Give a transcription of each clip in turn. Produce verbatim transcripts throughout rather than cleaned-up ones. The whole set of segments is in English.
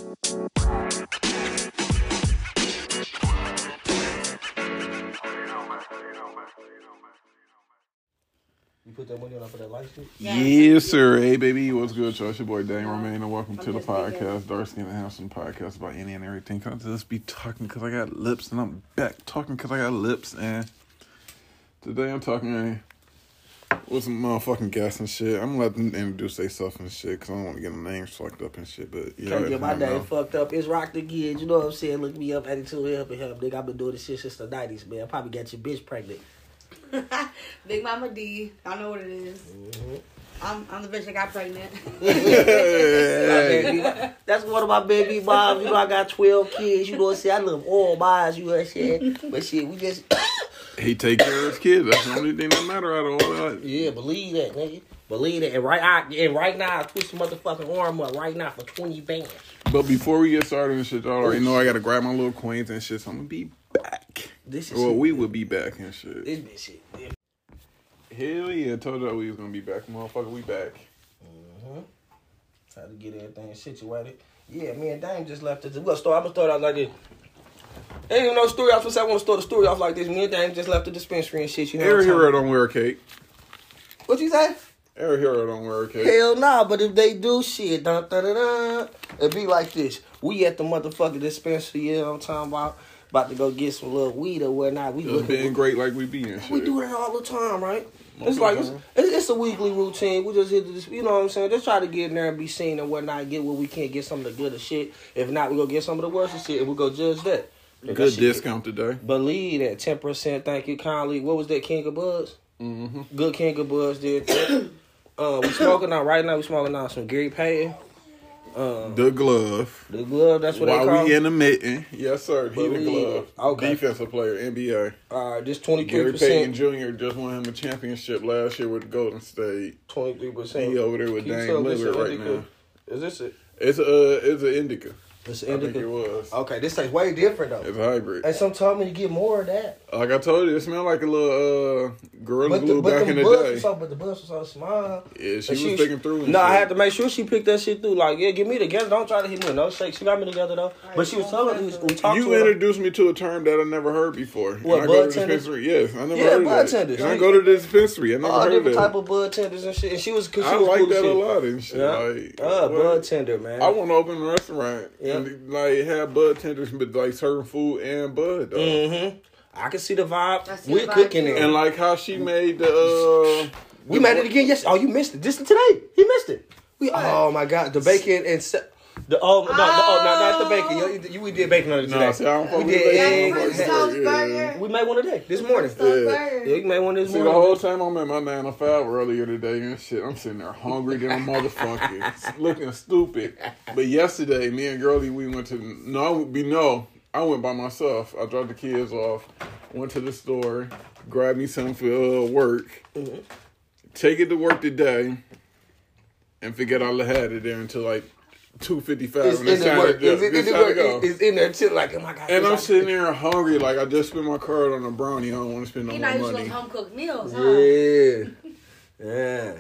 You put that money on for that light shit? Yes, sir. Hey, baby. What's good, y'all? It's your boy, Dane Romaine, and welcome to the podcast, Dark Skin and Handsome Podcast about any and everything. Can I just be talking because I got lips, and I'm back talking because I got lips, and today I'm talking with some motherfucking guests and shit. I'm gonna let them introduce themselves and shit because I don't want to get my names fucked up and shit, but yeah. Can't get my name fucked up. It's Rock the Kid. You know what I'm saying? Look me up, attitude help and help. Nigga, I've been doing this shit since the nineties, man. I probably got your bitch pregnant. Big Mama D. Y'all know what it is. Mm-hmm. I'm I'm the bitch that got pregnant. That's one of my baby moms. You know, I got twelve kids. You know what I'm saying? I love all mine. You know what I'm saying? But shit, we just... He take care of his kids. That's the only thing that matter out of all that. Yeah, believe that, nigga. Believe that. And right, I, and right now, I twist the motherfucking arm up right now for twenty bands. But before we get started and shit, y'all already know I got to grab my little coins and shit, so I'm going to be back. This is well, shit. we will be back and shit. This bitch shit. Yeah. Hell yeah, I told y'all we was gonna be back, motherfucker. We back. Mm-hmm. Try to get everything situated. Yeah, me and Dame just left it. We're gonna start. I'm gonna start out like this. Ain't even no story off. I want to start the story off like this. Me and Dame just left the dispensary and shit. You know Every hero don't wear a cape. What you say? Every hero don't wear a cape. Hell nah, but if they do shit, dun, dun, dun, dun, it be like this. We at the motherfucking dispensary, you know what I'm talking about? About to go get some little weed or whatnot. We Just being great like we be and shit. We do that all the time, right? Most it's like, it's, it's, it's a weekly routine. We just hit this, you know what I'm saying? Just try to get in there and be seen and whatnot, get what we can, get some of the good of shit. If not, we go get some of the worst of shit and we go judge that. Good that discount today. Believe that, ten percent, thank you kindly. What was that, King of Buzz? Mm-hmm. Good King of Buzz did that. uh, we smoking out, right now we smoking out some Gary Payton. Um, the glove. The glove, that's what While they call we in the mitten. Yes, sir. He Believe. the glove. Okay. Defensive player, N B A. All right, this twenty-three Gary percent. Payton Junior just won him a championship last year with Golden State. twenty-three percent. He over there with Dame Lillard right now. Is this it? It's a, it's an indica. It's an indica. I think it was. Okay, this tastes way different though. It's hybrid. And some told me to get more of that. Like I told you, it smelled like a little uh, Gorilla but Glue the, but back in the buds day. Was so, but the buzz was so small. Yeah, she and was sticking through. No, nah, I had to make sure she picked that shit through. Like, yeah, get me together. Don't try to hit me with no shake. She got me together though. Right, but she was telling me, we talked You to her. introduced me to a term that I never heard before. What, and I bud go to the tenders? dispensary. Yes, I never yeah, heard bud of that. tenders. And I go to the dispensary. I never All heard different of that. type of bud tenders and shit. And she was, cause she I was like cool that shit. a lot and shit. Yeah. Like, uh, what? bud tender, man. I want to open a restaurant yeah. and like have bud tenders, but like serving food and bud. Though. Mm-hmm. I can see the vibe. See We're the vibe cooking too. it. And like how she made the. Uh, we the made it again. Yes. Oh, you missed it. This today. He missed it. We. Oh my God, the bacon and. Se- The oh no, oh. no, oh no, not the bacon. You, you we did bacon on it today. No, see, I don't we fuck did with egg. bacon. French toast burger. We made one today this morning. Toast Yeah. burger. Yeah, we made one this See, the morning. whole time I'm at my nine to five earlier today and shit, I'm sitting there hungry than a motherfucker, looking stupid. But yesterday, me and Girlie, we went to, no, I would be, no, I went by myself. I dropped the kids off, went to the store, grabbed me something for uh, work, mm-hmm. take it to work today, and forget I had it there until like two fifty-five. It's and in it's the time work. to, It's in it's the time to work. go. It's in there too. Like, oh my God. And I'm like, sitting there hungry, like I just spent my card on a brownie. I don't want to spend no You more know you money. those home cooked meals, huh? Yeah. Yeah.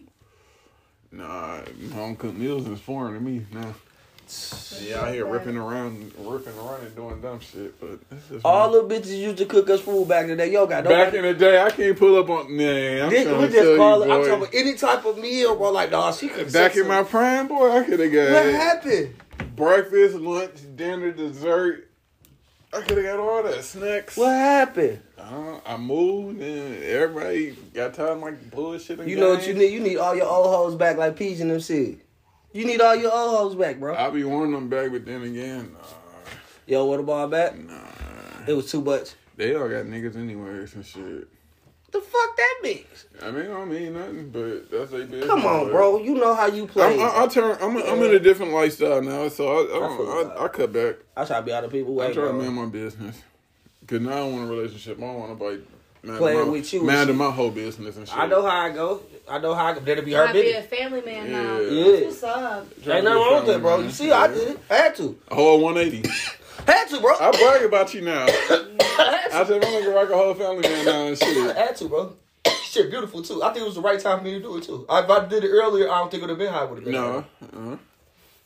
Nah, home cooked meals is foreign to me now. Yeah, out here ripping around, ripping around and doing dumb shit, but this is all the bitches used to cook us food back in the day. Yo, got back in the day. I can't pull up on. Man, I'm this, trying we to just tell call you, it. boy. I'm talking about any type of meal, bro. Like, dog, she could. Back in my prime, boy, I could have got what happened? breakfast, lunch, dinner, dessert. I could have got all that snacks. What happened? Uh, I moved and everybody got tired of my bullshit. And You know what you need? You need all your old hoes back, like Peach and them said. You need all your old hoes back, bro. I be wanting them back, but then again, nah. Yo, what about back? Nah. It was too much. They all got niggas anyways and shit. The fuck that means? I mean, I don't mean nothing, but that's their business. Come on, bro. You know how you play. I'm, I, I turn. I'm, I'm in a different lifestyle now, so I I, I, I, I cut back. I try to be out of people's way. I try to bro. man my business. Cause now I don't want a relationship. I don't want nobody man playing my, with you. man to my whole business and shit. I know how I go. I know how I go. That'll be You her might be business. a family man Yeah. now. Yeah. That's what's up. Ain't nothing wrong with that, bro. You see, I did it. I had to. A whole one eighty. Had to, bro. I brag about you now. I had to. I said I'm gonna rock a whole family man now and shit. I had to, bro. Shit, beautiful too. I think it was the right time for me to do it too. If I did it earlier, I don't think it would have been how it would have been. No. Uh-huh.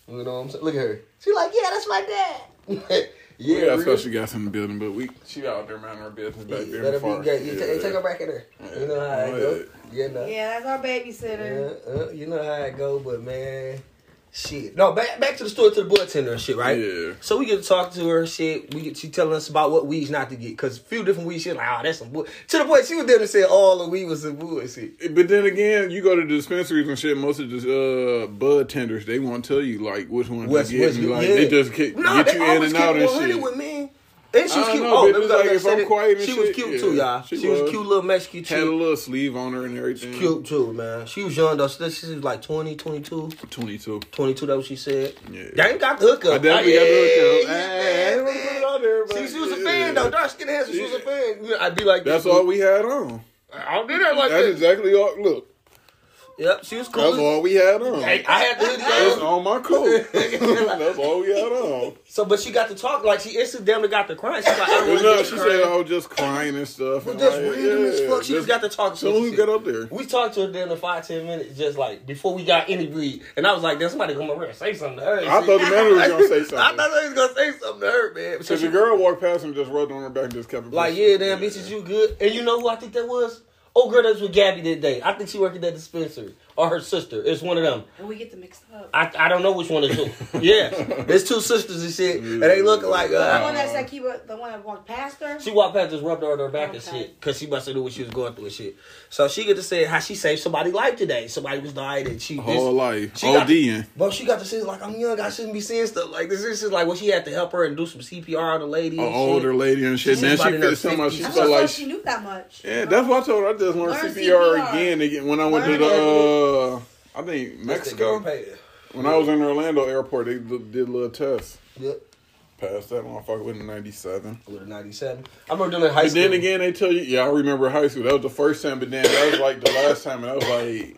You know what I'm saying? Look at her. She like, yeah, that's my dad. Yeah, yeah, we got special guys in the building, but we she out there minding her business back yeah, there. let her far. be gay. You Yeah. take, take her back in there. Yeah. You know how it Oh, go. You know. Yeah, that's our babysitter. Yeah, uh, you know how it go, but man, shit. No, back back to the story to the bartender and shit, right? Yeah. So we get to talk to her, shit. We get she telling us about what weeds not to get, cause a few different weeds. She like, oh, that's some bull. To the point, she was there and said all the weed was some bullshit. But then again, you go to the dispensaries and shit. Most of the uh, bud tenders, they won't tell you like which one What's- to get. what's- and, like yeah. they just get, No, get they you in always and out keep and one hundred shit. with me. And she was I cute. know, Oh, but let me it's go like ahead and if say I'm that. quiet and She was shit, cute yeah, too, y'all. she She was, was. a cute little Mexican chick. Had a little sleeve on her and everything. Cute too, man. She was young though. She she was like twenty, twenty-two. twenty-two. twenty-two, that's what she said. Yeah. Dang got the hookup. I definitely Like, got the hookup. yeah, Hey, I yeah, wanna put it on there, but She, she was a yeah. fan though. Dark skin handsome. She was a Yeah. fan. I'd be like, That's this, all we had on. I don't do that like That's that. exactly all. Look, Yep, she was that's cool. all we had on. Hey, I had the That's hoodie on. on my coat. That's all we had on. So, but she got to talk like she incidentally got to crying. She's like, I don't But want no, to she get said crying. I was just crying and stuff. But and just like, random as yeah, fuck. She just got to talk to soon us as we and got shit. up there. We talked to her then in five, ten minutes, just like before we got any breed. And I was like, there's somebody come over here and say something to her. and I shit. thought the manager was gonna say I something. thought they was gonna say something to her, man. So Because she, the girl walked past and just rubbed on her back and just kept it like, pushing. yeah, damn, bitches, you good? And you know who I think that was? Oh, girl, that was with Gabby that day. I think she worked at that dispensary. Or her sister. It's one of them. And we get them mixed up. I I don't know which one is who. Yeah. There's two sisters and shit. And they look like, the uh, one that said keep it, the one that walked past her. she walked past, just rubbed her on her back and Okay. shit, cause she must have knew what she was going through and shit. So she get to say how she saved somebody's life today. Somebody was died and she Whole this, life. She got to- ODing. But she got to say like, I'm young, I shouldn't be saying stuff like this. This is like when she had to help her and do some C P R on the lady. An and older shit. lady and shit. She's Then about she in her felt so much. She fifties. I felt don't know like if she knew that much. yeah, that's what I told her. I just learned Learn C P R, C P R. again, again when I went Learn to the it. uh, I think That's the Mexico. girl paid. When I was in Orlando airport, they did did a little test. Yep. Passed that motherfucker with a ninety-seven. With a ninety-seven. I remember doing it in high But school. then again, they tell you, yeah, I remember high school. That was the first time, but then that was like the last time, and that was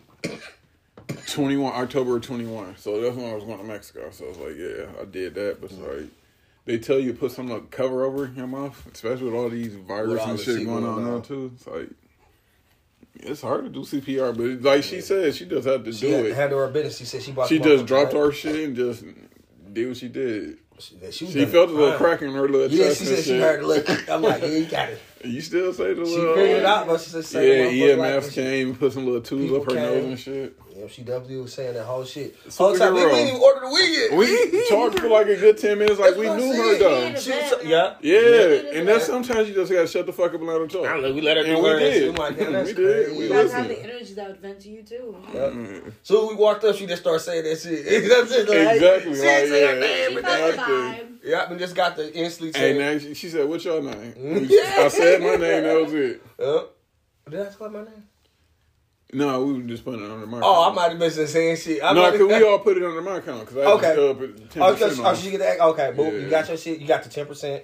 like twenty-one, October twenty-one. So that's when I was going to Mexico. So I was like, yeah, I did that. But it's like, they tell you to put something like cover over your mouth, especially with all these With viruses all and the shit shit going going on on. now, too. It's like, it's hard to do C P R, but it's like she said, she just had to she do had, it. handle her business. She said she bought She the just motherfucker dropped right. her shit and just did what she did. She, she, was She done felt a little fine. crack in her little Yeah, chest she and said she shit. heard a little. I'm like, yeah, you got it. You still say the She little... figured it out, but she said, say Yeah, the motherfucker E M Fs like came, put some little tools People up her came. nose and shit. Yeah, she definitely was saying that whole shit. So Whole time, we girl. didn't even order the weed yet. We talked for like a good ten minutes, like That's we what I knew said. her though. Yeah. She was, yeah. Yeah, and that's sometimes you just gotta shut the fuck up and let her I talk. don't know. We let her do And we her. did. I'm like, damn, that's We did. crazy. We You guys listen. have the energy that would vent to you too. Yep. So when we walked up, she just started saying that shit. That's it. Like, Exactly, She like, ain't say her yeah. name, She but felt the that. vibe. Yeah, and just got the instantly And saying. then she, she said, "What's your name?" Yeah. I said my name. That was it. Uh, did I call my name? No, we were just putting it under my. Oh, I account. might have been saying shit. I No, might because have- we all put it under my account because I Okay. just uh, put ten Oh, percent so, on. oh, she get that? Okay, boom. Yeah. You got your shit. You got the ten percent.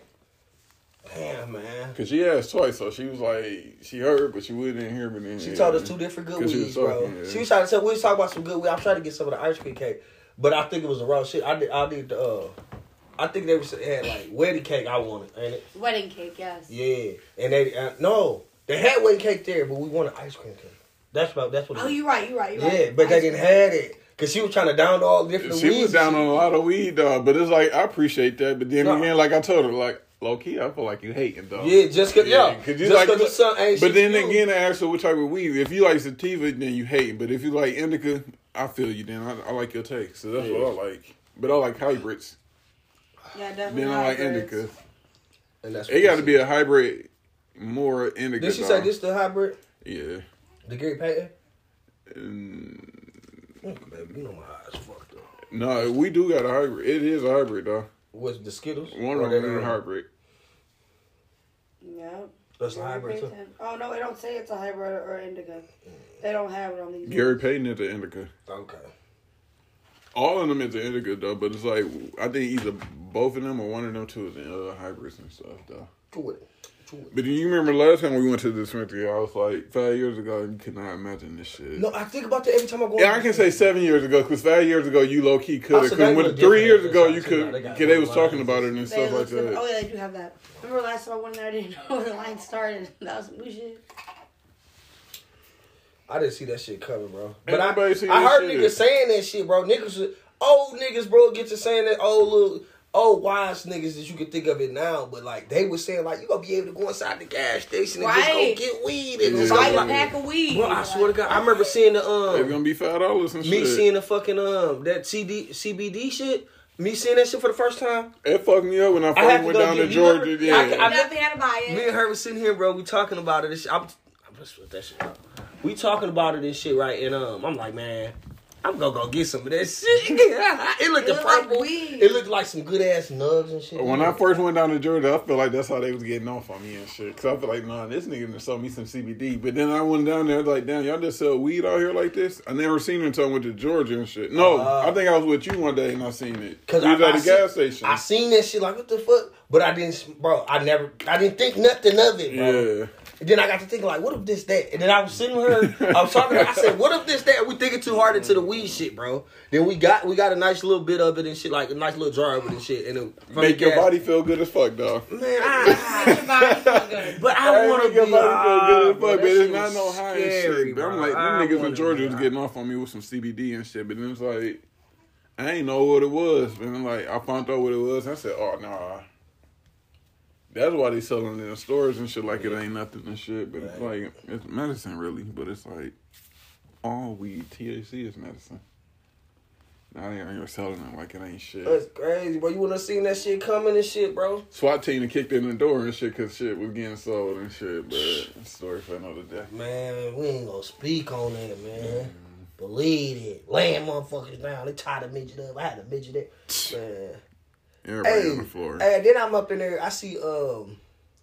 Damn, man. Because she asked twice, so she was like, she heard, but she wouldn't hear me. Then She yeah. told us two different good 'Cause she weeds, was bro. talking, yeah. She was trying to tell. We was talking about some good weed. I'm trying to get some of the ice cream cake, but I think it was the wrong shit. I did. I did the. Uh, I think they was, had like wedding cake. I wanted, ain't it? Wedding cake, yes. Yeah, and they uh, no, they had wedding cake there, but we wanted ice cream cake. That's what. That's what. It Oh, was. you're right, you're right, you're Yeah, right. but they Ice didn't cream. have it because she was trying to down all the different She weeds. was down and on a shit. lot of weed, dog. But it's like I appreciate that. But then No. again, like I told her, like low key, I feel like you hating, dog. Yeah, just cause yeah, Yeah, 'cause you just like- cause the sun ain't. But shit then to you. again, I asked her what type of weed. If you like sativa, then you hate. But if you like indica, I feel you. Then I, I like your take. So that's Yeah. what I like. But I like hybrids. Yeah, definitely. Then I like hybrids. indica. and that's It got to be a hybrid, more indica. Did she dog. say this the hybrid? Yeah. The Gary Payton? And, Mm, baby, you know my eyes fucked up. no, we do got a hybrid. It is a hybrid, though. What's the Skittles? One Or of them they is a don't? hybrid. Yep. That's a Gary hybrid too. Payton. Oh no, they don't say it's a hybrid or indica. They don't have it on these. Gary Payton is the indica. Okay. All of them is the indica, though. But it's like, I think either both of them or one of them two is the uh, hybrids and stuff, though. Cool with it. Cool with it. But do you remember last time we went to the dispensary? I was like, five years ago, you could not imagine this shit. No, I think about that every time I go. Yeah, I can say seven years ago, because five years ago, you low-key could have. Also, Because they when look three different years than ago, this you house, could, you know, they got because they was little talking lines. about it and They stuff like look different. Oh that. yeah, they do have that. Remember last time I went there, I didn't know where the line started. That was some new shit. I didn't see that shit coming, bro. But I, Everybody see I that heard shit. niggas saying that shit, bro. Niggas, was- old niggas, bro, get to saying that old little old wise niggas that you can think of it now, but like they was saying like you gonna be able to go inside the gas station and right. just go get weed and Yeah. stuff Buy a like pack of weed. Bro, I swear to God, I remember seeing the um It's gonna be five dollars and me shit. seeing the fucking um that C D C B D shit. Me seeing that shit for the first time. It fucked me up when I I had first to went go down get- to you Georgia. remember- Yeah. I can- I- Definitely had to buy it. Me and her was sitting here, bro. We talking about it. And shit. I'm, I'm just with that shit. Up. We talking about it and shit, right? And um, I'm like, man, I'm gonna go get some of that shit. it looked It the looked like purple. weed. It looked like some good ass nugs and shit. When I first went down to Georgia, I felt like that's how they was getting off on me and shit. Cause I feel like, nah, this nigga done sold me some C B D. But then I went down there like, damn, y'all just sell weed out here like this? I never seen it until I went to Georgia and shit. No, Uh, I think I was with you one day and I seen it. Cause you was I, at I the see- gas station. I seen that shit like what the fuck, but I didn't, bro. I never, I didn't think nothing of it, bro. Yeah. And then I got to thinking like, what if this that? And then I was sitting with her, I was talking to her. I said, what if this that? We thinking too hard into the weed shit, bro. Then we got we got a nice little bit of it and shit, like a nice little jar of it and shit. And it, from Make the your gas- body feel good as fuck, dog. man. I, Your body feel good. but I Hey, want to make your be body feel good as bro, fuck, that but it's shit not was no high and scary, shit. But I'm bro. like, them I niggas wanna in Georgia be was high. getting off on me with some C B D and shit. But then it's like, I ain't know what it was. But then like, I found out what it was. And I said, oh, nah. That's why they selling it in the stores and shit like it ain't nothing and shit. But it's like, it's medicine really. But it's like, all weed, T H C is medicine. Now they out here selling it like it ain't shit. That's crazy, bro. You wouldn't have seen that shit coming and shit, bro. SWAT team and kicked in the door and shit because shit was getting sold and shit. But story for another day. Man, we ain't gonna speak on that, man. Believe it. Laying motherfuckers down. They tied a midget up. I had a midget there. Man. Everybody Hey, on the floor. hey, then I'm up in there. I see um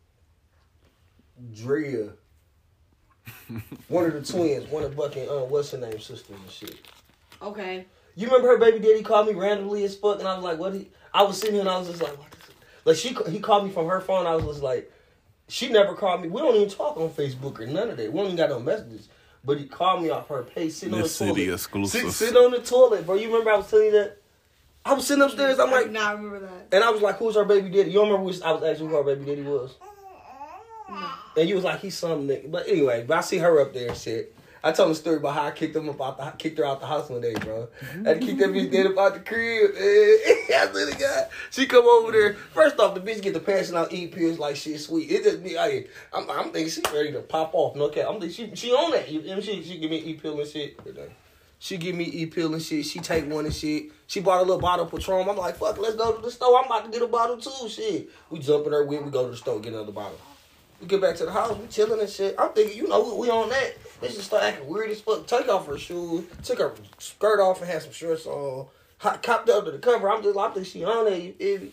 Drea. One of the twins. One of fucking, uh, what's her name, sisters and shit. Okay. You remember her baby daddy called me randomly as fuck, and I was like, "What?" He, I was sitting here and I was just like, "What?" Like she, he called me from her phone. I was just like, she never called me. We don't even talk on Facebook or none of that. We don't even got no messages. But he called me off her page, sitting This on the city toilet. exclusive. Sit, sit on the toilet, bro. You remember I was telling you that? I was sitting upstairs. I'm I like, do not remember that. and I was like, "Who's our baby daddy?" You don't remember? Who I was asking who our baby daddy was. And you was like, "He's some nigga." But anyway, but I see her up there and shit. I told him a story about how I kicked him up out the, kicked her out the house one day, bro. I had to kick that bitch dead up out the crib. Man. I swear to God. She come over there. First off, the bitch get the passing out eat pills like shit sweet. It just be like, I'm, I'm thinking she ready to pop off. No cap. I'm thinking she she on that. You, and she she give me e pill and shit. She give me e pill and shit. She take one and shit. She bought a little bottle of Patron. I'm like, fuck, let's go to the store. I'm about to get a bottle too. Shit. We jump in her whip. We go to the store get another bottle. We get back to the house, we chilling and shit. I'm thinking, you know, we, we on that. Bitch just start acting weird as fuck. Take off her shoes, took her skirt off and had some shorts on. Hot, copped up to the cover. I'm just like, I think she on there, you feel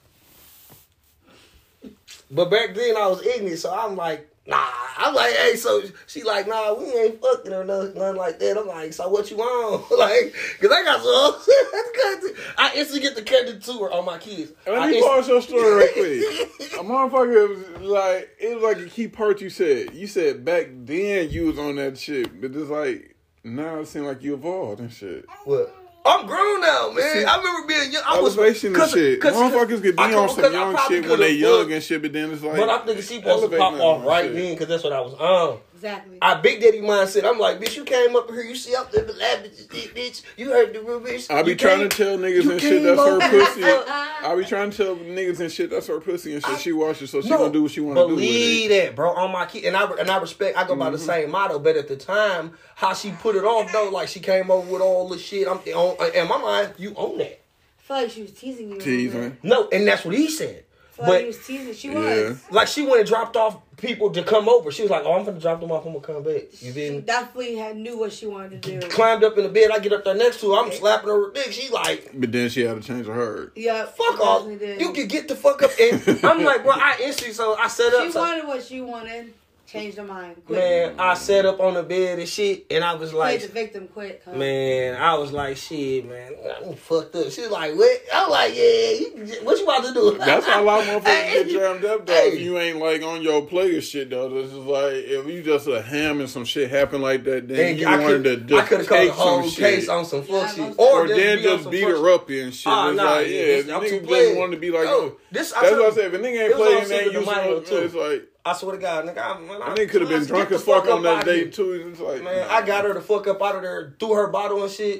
me? But back then I was ignorant, so I'm like, nah. I'm like, hey, so she like, nah, we ain't fucking or nothing, nothing like that. I'm like, so what you want? Like, cause I got some. I instantly get the cut to her on my kids. Let I me inst- pause your story right quick. A motherfucker was like, it was like a key part you said. You said back then you was on that shit, but it's like, now it seems like you evolved and shit. What? I'm grown now, man. See, I remember being young. I was Elevation and cause, shit. Cause, Motherfuckers could be I on cause some I young probably shit when they could've young fucked, and shit, but then it's like, but I'm thinking she supposed to pop elevating off and right shit. then because that's what I was on. Exactly. I big daddy mindset. I'm like, bitch, you came up here, you see up there, but that bitch, bitch, you heard the real bitch. I be You trying came- to tell niggas you and shit came that's her over- pussy. I be trying to tell niggas and shit that's her pussy and shit. She washes, so she No, gonna do what she want to do with believe it. that, bro. On my kid, and I and I respect. I go by the Mm-hmm. same motto, but at the time, how she put it off though, like she came over with all the shit. I'm on in my mind, you own that. I feel like she was teasing you. a little Teasing. bit. No, and that's what he said. I feel like But he was teasing. She Yeah. was. like she went and dropped off people to come over. She was like, "Oh, I'm gonna drop them off. I'm gonna come back." You feel She me? definitely had knew what she wanted to do. Climbed up in the bed. I get up there next to her. I'm slapping her with dick. She like, But then she had to change her heart. Yeah. "Fuck she off! definitely did. You can get the fuck up." And I'm like, bro, I instantly so I set up. She so- wanted what she wanted. Changed her mind. Quick. Man, I sat up on the bed and shit, and I was Played the like, victim quick. Huh? man, I was like, shit, man, I'm fucked up. She was like, what? I'm like, yeah, you, what you about to do? That's how a lot of motherfuckers Hey, get jammed up though. hey. If you ain't like on your player shit though, this is like if you just a ham and some shit happen like that, then And you I wanted could, to I just could have called take the whole some shit. case on some fuck Yeah, shit, most Or just then be on just some beat fuck her shit. up and shit. Oh, it's nah, like, yeah, yeah, this- the I'm too niggas just playing. want to be like, Yo, oh, this- I that's told what I you, said. If a nigga it ain't was playing, on then Cinco you de Mayo, smoke, too. it's like, I swear to God, nigga, I, man, I think could have been let's drunk get as the fuck on up that out day here. too. It's like, Man, nah. I got her the fuck up out of there, threw her bottle and shit.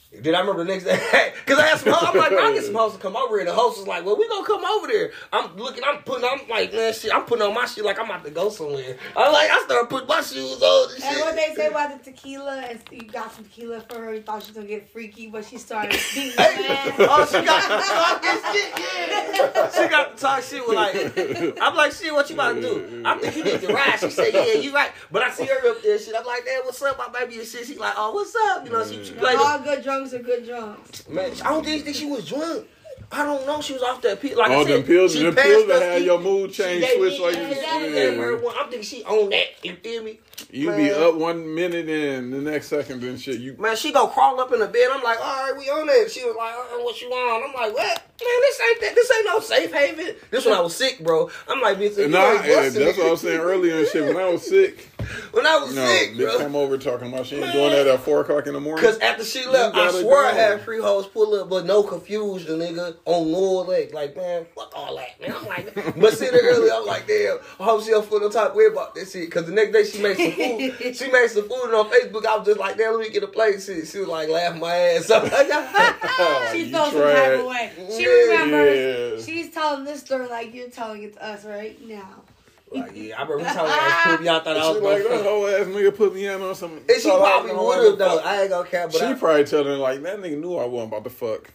Then I remember the next day, because I asked some hoes, I'm like, I get some hoes to come over here. The host was like, well, we gonna come over there. I'm looking, I'm putting, I'm like, man, shit, I'm putting on my shit like I'm about to go somewhere. I'm like, I started putting my shoes on and shit. And what they say about the tequila, and you got some tequila for her, you thought she was gonna get freaky, but she started beating the man. Oh, she got to talk this shit, yeah. She got to talk shit with like, I'm like, shit, what you about to do? I think you need to ride. She said, yeah, you right. But I see her up there, shit. I'm like, damn, what's up, my baby and shit? She like, oh, what's up? You know, she, she played. All good drunks are good drunks. Man, I don't think she was drunk. I don't know. She was off that pill. Like oh, I said, them pills, she them passed pills that us. had your mood change, She switch gave like me- this. yeah, she Yeah. gave her one. I'm thinking she on that. You feel me? You Man. be up one minute and the next second and shit. You Man, she go crawl up in the bed. I'm like, all right, we on that. She was like, uh, what you on? I'm like, what? Man, this ain't that. This ain't no safe haven. This when I was sick, bro. I'm like, bitch, you nah, ain't yeah, busting that's it. what I was saying earlier and shit. When I was sick, When I was no, sick, bitch bro. come over talking about she ain't Man. doing that at four o'clock in the morning. Cause after she left, I gotta swear I go. had free hoes pull up, but no confusion, nigga, on no leg. Like, man, fuck all that, man. I'm like, but sitting there earlier, I'm like, damn, I hope she don't feel no type of way about that shit. Cause the next day she made some food. She made some food, and on Facebook, I was just like, damn, let me get a plate. She, she was like laughing my ass off. Oh, She you felt some type of trash. way. She Yeah. remembers. Yeah. She's telling this story like you're telling it to us right now. Like, yeah, I remember telling her ass poop. Y'all thought I She was like, gonna that fuck. whole ass nigga put me in on some. And she thought I probably was would gonna have though. fuck. I ain't gonna care, but She I, probably telling her like that nigga knew I wasn't about to fuck.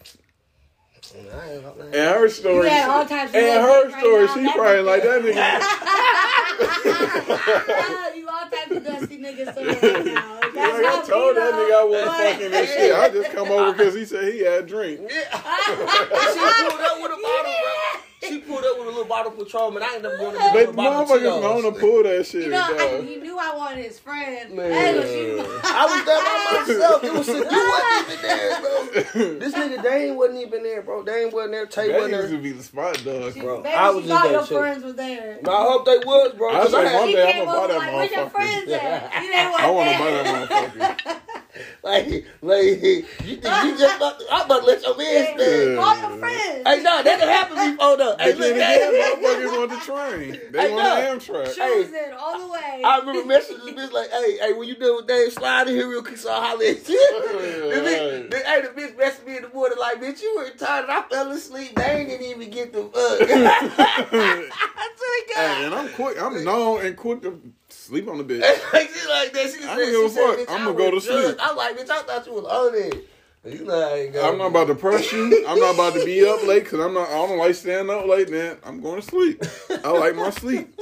I ain't gonna And her story, You had all types of and little her things right story, now, she that probably nigga- like that nigga. You all types of dusty niggas story right now. That's Like, I how told that Pino- nigga I wasn't but- fucking that shit. I just come over because he said he had a drink. Yeah. she pulled up with a bottle, bro. She pulled up with a little bottle of Patron, and I ended up going to get a But little bottle of motherfuckers known to Tito's. pull that shit. You know, I, dog. he knew I wanted his friend. Man. That was you. I was there by myself. It was you wasn't even there, bro. This nigga Dane wasn't even there, bro. Dane wasn't there. Tay That wasn't used to there. be the spot, dog. Bro, Maybe I she was just thought that your shit. friends was there. No, I hope they was, bro. I 'cause said I had, one He day I'm came gonna buy over that like, where's your motherfucker. friends at? You didn't want I want to that. buy that motherfucker. like, like, you think you just about to, I'm about to let your man stand. Call your friends. Hey, no, that done happened before, though. Hey, But look, then again, hey. motherfuckers want the train. They Hey, want no. the Amtrak. Choosing all the way. I remember messaging this bitch like, hey, hey, when you done with Dave, slide in here real quick so I'll holler at you. the bitch, the, hey, the bitch messaged me in the morning like, bitch, you were tired and I fell asleep. They ain't didn't even get the fuck. I said, God. Hey, and I'm quick. I'm known and quick to sleep on the bitch. Like, she like that. She I said, don't give she a said, fuck. bitch, I'ma I go to was sleep. judged. I'm like, bitch, I thought you was on it. You know, I ain't I'm not about to press you. I'm not about to be up late because I'm not. I don't like staying up late. Man, I'm going to sleep. I like my sleep.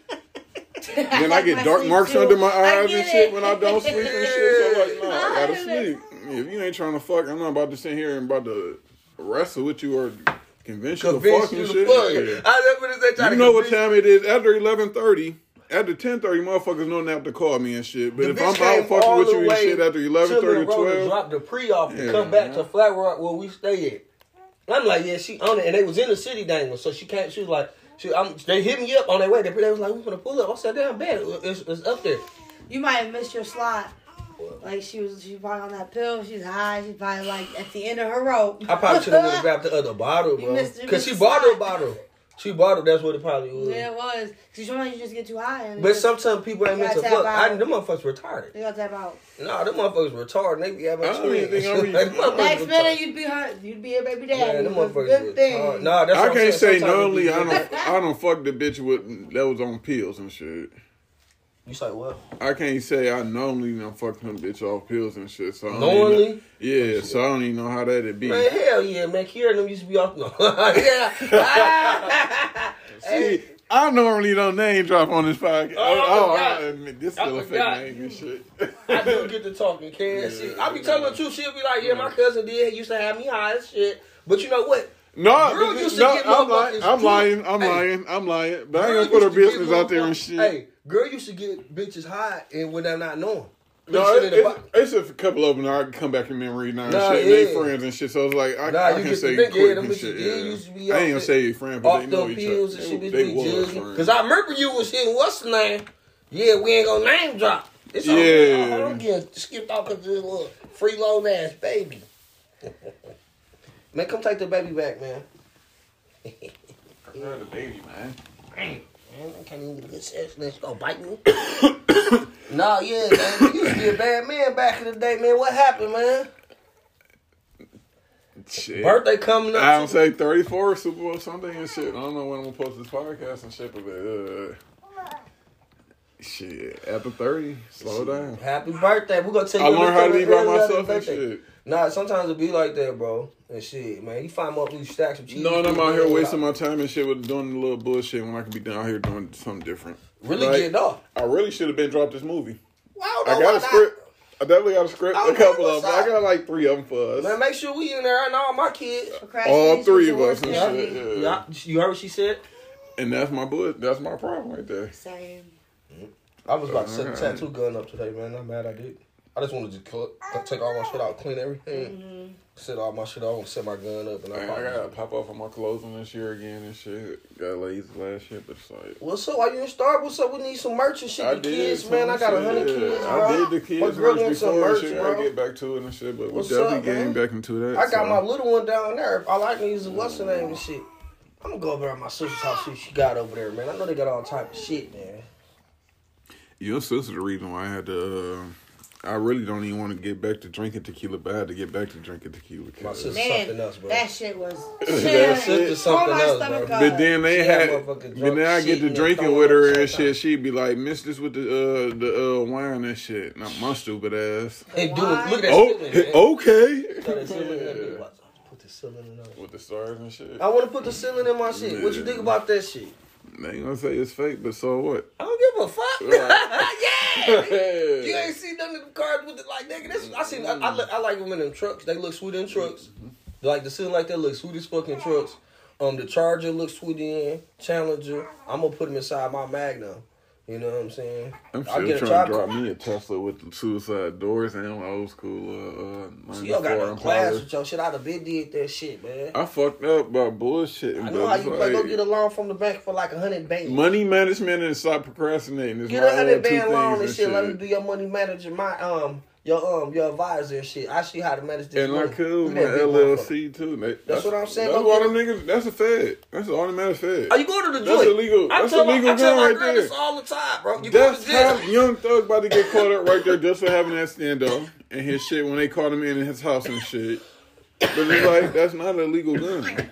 Then I get my dark sleep marks too. under my I eyes get and shit it. when I don't sleep and shit. So like, no, I I gotta get sleep. If you ain't trying to fuck, I'm not about to sit here and about to wrestle with you or convince you to Convince fuck you and to shit. fuck. Yeah. I never say try You to know what convince time it is? After eleven thirty, after ten thirty, motherfuckers don't have to call me and shit. But The if bitch I'm came out fucking all with the you and way shit after eleven to thirty, Monroe to twelve, drop the pre off to Yeah, come back man. to Flat Rock where we stay at. I'm like, yeah, she on it, and they was in the city dangling, so she can't. She was like, she, I'm, they hit me up on their way. They, they was like, we gonna pull up. I said, damn, bad. It's, it's up there. You might have missed your slot. Like she was, she probably on that pill. She's high. She's probably like at the end of her rope. I probably should have went and grabbed the other bottle, You bro. missed- you Cause she missed bought the her spot. bottle. She bought it. That's what it probably was. Yeah, it was. Cause sometimes you just get too high. And But just, sometimes people ain't You meant to gotta fuck. tap I, out. them motherfuckers retarded. you got that out. Nah, them motherfuckers retarded. They be having I don't even twins. think I'm Like, them motherfuckers Next retarded. minute you'd be her. You'd be a baby daddy. Man, them It was a motherfuckers good retarded. thing. Nah, that's I what I'm can't saying. say Sometimes normally. it I be- don't. I don't fuck the bitch with that was on pills and shit. You say what? I can't say I normally don't fuck them bitch off pills and shit. So I don't Normally? even know- yeah. So I don't even know how that'd be. Man, hell yeah, man. Kiera them used to be off. No. yeah. See, I normally don't name drop on this podcast. Oh, I oh, forgot. I admit this I still a fake forgot. name and shit. I do get to talking, Cass. Shit. I be telling her too. She'll be like, yeah, my cousin did. Used to have me high as shit. But you know what? No, Girl but- used to no, get I'm lying. motherfuckers I'm too. lying. I'm Hey. lying. I'm lying. But I Girl ain't gonna put her used to get business out there and motherfuckers- shit. Hey, girl used to get bitches high and when they're not knowing. Put No, shit it, in the it's, bo- it's a couple of them that I can come back in memory now and Nah, shit. yeah. They friends and shit. So it's like I, Nah, I you can get say to think, quick yeah, them and bitches shit. did Yeah. used to be I off ain't gonna the- say you friend, but Off they know them each pills other. and shit, They, bitch, they we was judging. friends. Cause I remember you was hitting what's the name? Yeah, we ain't gonna name drop. It's all Yeah. good. I'm getting skipped off cause this little freeload ass baby. Man, come take the baby back, man. I heard a baby, man. Man, I can't even get a good sex. Let's go bite me. Nah, yeah, man. You used to be a bad man back in the day, man. What happened, man? Shit. Birthday coming up. I don't say thirty-four Super Bowl Sunday and shit. I don't know when I'm gonna post this podcast and shit, but uh, shit, after thirty, slow down. Happy birthday. We're gonna tell you. I learned how to be by early myself and birthday. shit. Nah, sometimes it be like that, bro. And shit, man. You find more you stack some cheese. No, and I'm out here wasting my time and shit with doing a little bullshit when I could be down here doing something different. Really Like, getting off. I really should have been dropped this movie. Wow, I got a script. I definitely got a script. I A couple know of them. what's I got like three of them for us. Man, make sure we in there and all my kids. All three of us and Yeah. shit. Yeah. Yeah, you heard what she said? And that's my bull. That's my problem right there. Same. I was about to set the Alright. tattoo gun up today, man. I'm mad I did. I just wanted to cl- take all my shit out, clean everything, Mm-hmm. set all my shit out, and set my gun up. And Man, I, I gotta pop off on my clothing this year again and shit. Got lazy last shit, but it's like. What's up? Why you didn't start? What's up? We need some merch and shit. I The did kids, some man. I got a shit, hundred yeah. kids, bro. I did the My kids girl merch wants some before and merch, shit. bro. I get back to it and shit, but What's we definitely up, getting man? back into that. I got so. my little one down there. All I need is what's her name and shit. I'm gonna go over there at my sister's house, see what she got over there, man. I know they got all type of shit, man. Your sister the reason why I had to. Uh, I really don't even want to get back to drinking tequila, but I had to get back to drinking tequila. My cause- sister Man, something else, bro. that shit was. That shit. sister something Oh, my else, stomach bro. hurt. But then they She had, had motherfucking but drunk then I get shitting to and drinking throwing with her up and sometimes. shit. She'd be like, "Miss this with the uh the uh wine and shit." Not my stupid ass. Hey, dude, Why? look at that Oh, ceiling, man. okay. Tell that ceiling in there. Put the ceiling in there. With the stars and shit. I want to put the ceiling in my shit. What you Yeah. think about that shit? They ain't gonna say it's fake, but so what? I don't give a fuck. Right. Yeah. You ain't seen none of them cars with it like nigga. This, I seen. I, I, li- I like them in them trucks. They look sweet in trucks. Like the ceiling like that looks sweet as fucking trucks. Um, the Charger looks sweet in Challenger. I'm gonna put them inside my Magnum. You know what I'm saying? I'm I still get a trying to tri- drop me a Tesla with the suicide doors and old school. Uh, uh, You don't got no ninety-four class Impala. with your shit. I'd have been did that shit, man. I fucked up by bullshit. I know how you play. Go get a loan from the bank for like a hundred bands. Money management and stop procrastinating. Is Get my a hundred uh, two band loan things and shit. Let me be your money manager, my um, your um, your advisor and shit. I see how to manage this. And I money. could You my that big L L motherfucker. C too. They, That's what I'm saying. That's Go why get them niggas. That's a fed. That's an automatic fed. Are you going to the That's joint? illegal. I That's tell my, illegal I tell gun my right girl there. this all the time, bro. You That's going to how jail? Young Thug about to get caught up right there just for having that standoff and his shit when they caught him in his house and shit. But it's like that's not an illegal gun.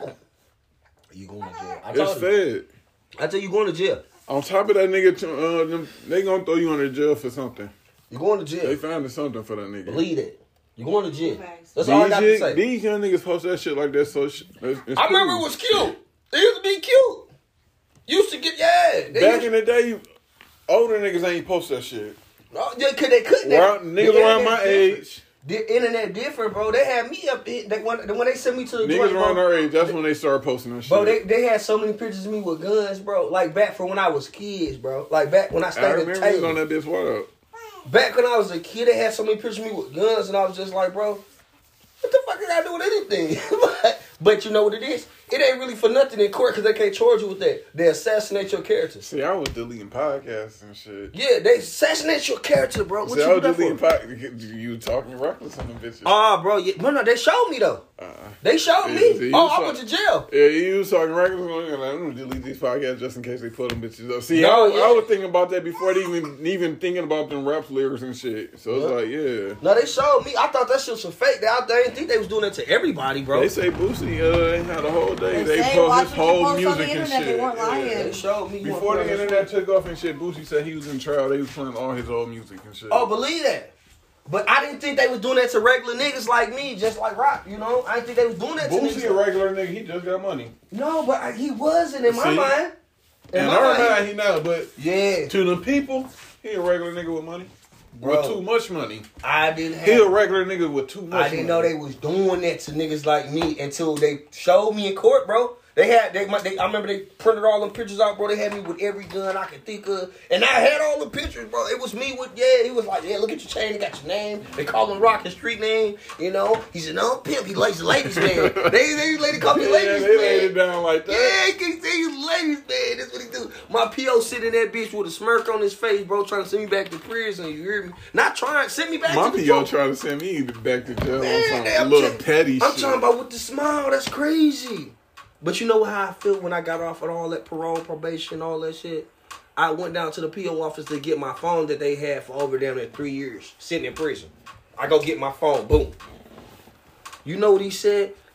You going to jail? I It's told you. fed. I tell you, you going to jail. On top of that nigga, uh, them, they gonna throw you in the jail for something. You going to They jail. found something for that nigga. Believe it. You going to jail. Facts. That's all I got to These, say. these young niggas post that shit like that, so sh- it's, it's I remember it cool. was cute. It used to be cute. Used to get yeah. They Back used, in the day, older niggas ain't post that shit. oh, yeah, cause they couldn't. Around, The niggas around internet my different. age, The internet different, bro. They had me up. They when, when they sent me to the niggas joint, around bro, our age, that's when they started posting that shit. Bro, they, they had so many pictures of me with guns, bro. Like back from when I was kids, bro. Like back when I I stayed at remember you was on Taylor. that bitch. What up? Back when I was a kid, they had so many pictures of me with guns, and I was just like, bro, what the fuck did I do with anything? but, but you know what it is? It ain't really for nothing in court because they can't charge you with that. They assassinate your characters. See, I was deleting podcasts and shit. Yeah, they assassinate your character, bro. What See, I you was do that deleting for? podcasts. You talking reckless on them bitches. Ah, bro, yeah. no, no, they showed me though. Uh, They showed Yeah, me. see, you Oh, saw- I went to jail. yeah, you was talking reckless. I'm like, I'm gonna delete these podcasts just in case they put them bitches up. See, No, I, yeah. I was thinking about that before they even even thinking about them rap lyrics and shit. So it's Yeah. like, yeah. No, they showed me. I thought that shit was some fake. They, I didn't think they was doing that to everybody, bro. They say Boosie uh, had a whole day. They They, say, post watch his what you whole post on the music and internet, shit. they weren't lying. Yeah. They showed me. you Before want the to internet took off and shit, Boosie said he was in trial. They was playing all his old music and shit. Oh, believe that. But I didn't think they was doing that to regular niggas like me, just like Rock, you know? I didn't think they was doing that to Boosie a niggas. regular nigga. He just got money. No, but I, he wasn't in my See? mind. In And my I mind, mind he not, but Yeah. to the people, he a regular nigga with money. Bro. With too much money. I didn't He a have... regular nigga with too much I didn't money. know they was doing that to niggas like me until they showed me in court, bro. They had, they, they, I remember they printed all them pictures out, bro. They had me with every gun I could think of. And I had all the pictures, bro. It was me with, yeah, he was like, yeah, look at your chain. They got your name. They call him Rock, his street name. You know, he said, no, pimp. He likes the ladies, man. they, they, lady call me Yeah, ladies, they man. laid it down like that. Yeah, he can say he's ladies, man. That's what he do. My P O sitting in that bitch with a smirk on his face, bro, trying to send me back to prison. You hear me? Not trying, send me back My to the P O joint. trying to send me back to jail Man, on some I'm little try- petty I'm shit. talking about with the smile. That's crazy. But you know how I feel when I got off of all that parole, probation, all that shit? I went down to the P O office to get my phone that they had for over damn near three years, sitting in prison. I go get my phone, boom. You know what he said? He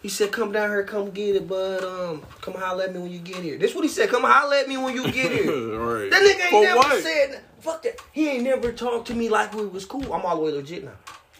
He said, come down here, come get it, bud. Um, come holler at me when you get here. This what he said. Come holler at me when you get here. Right. That nigga ain't For never what? said, fuck that. He ain't never talked to me like we was cool. I'm all the way legit now.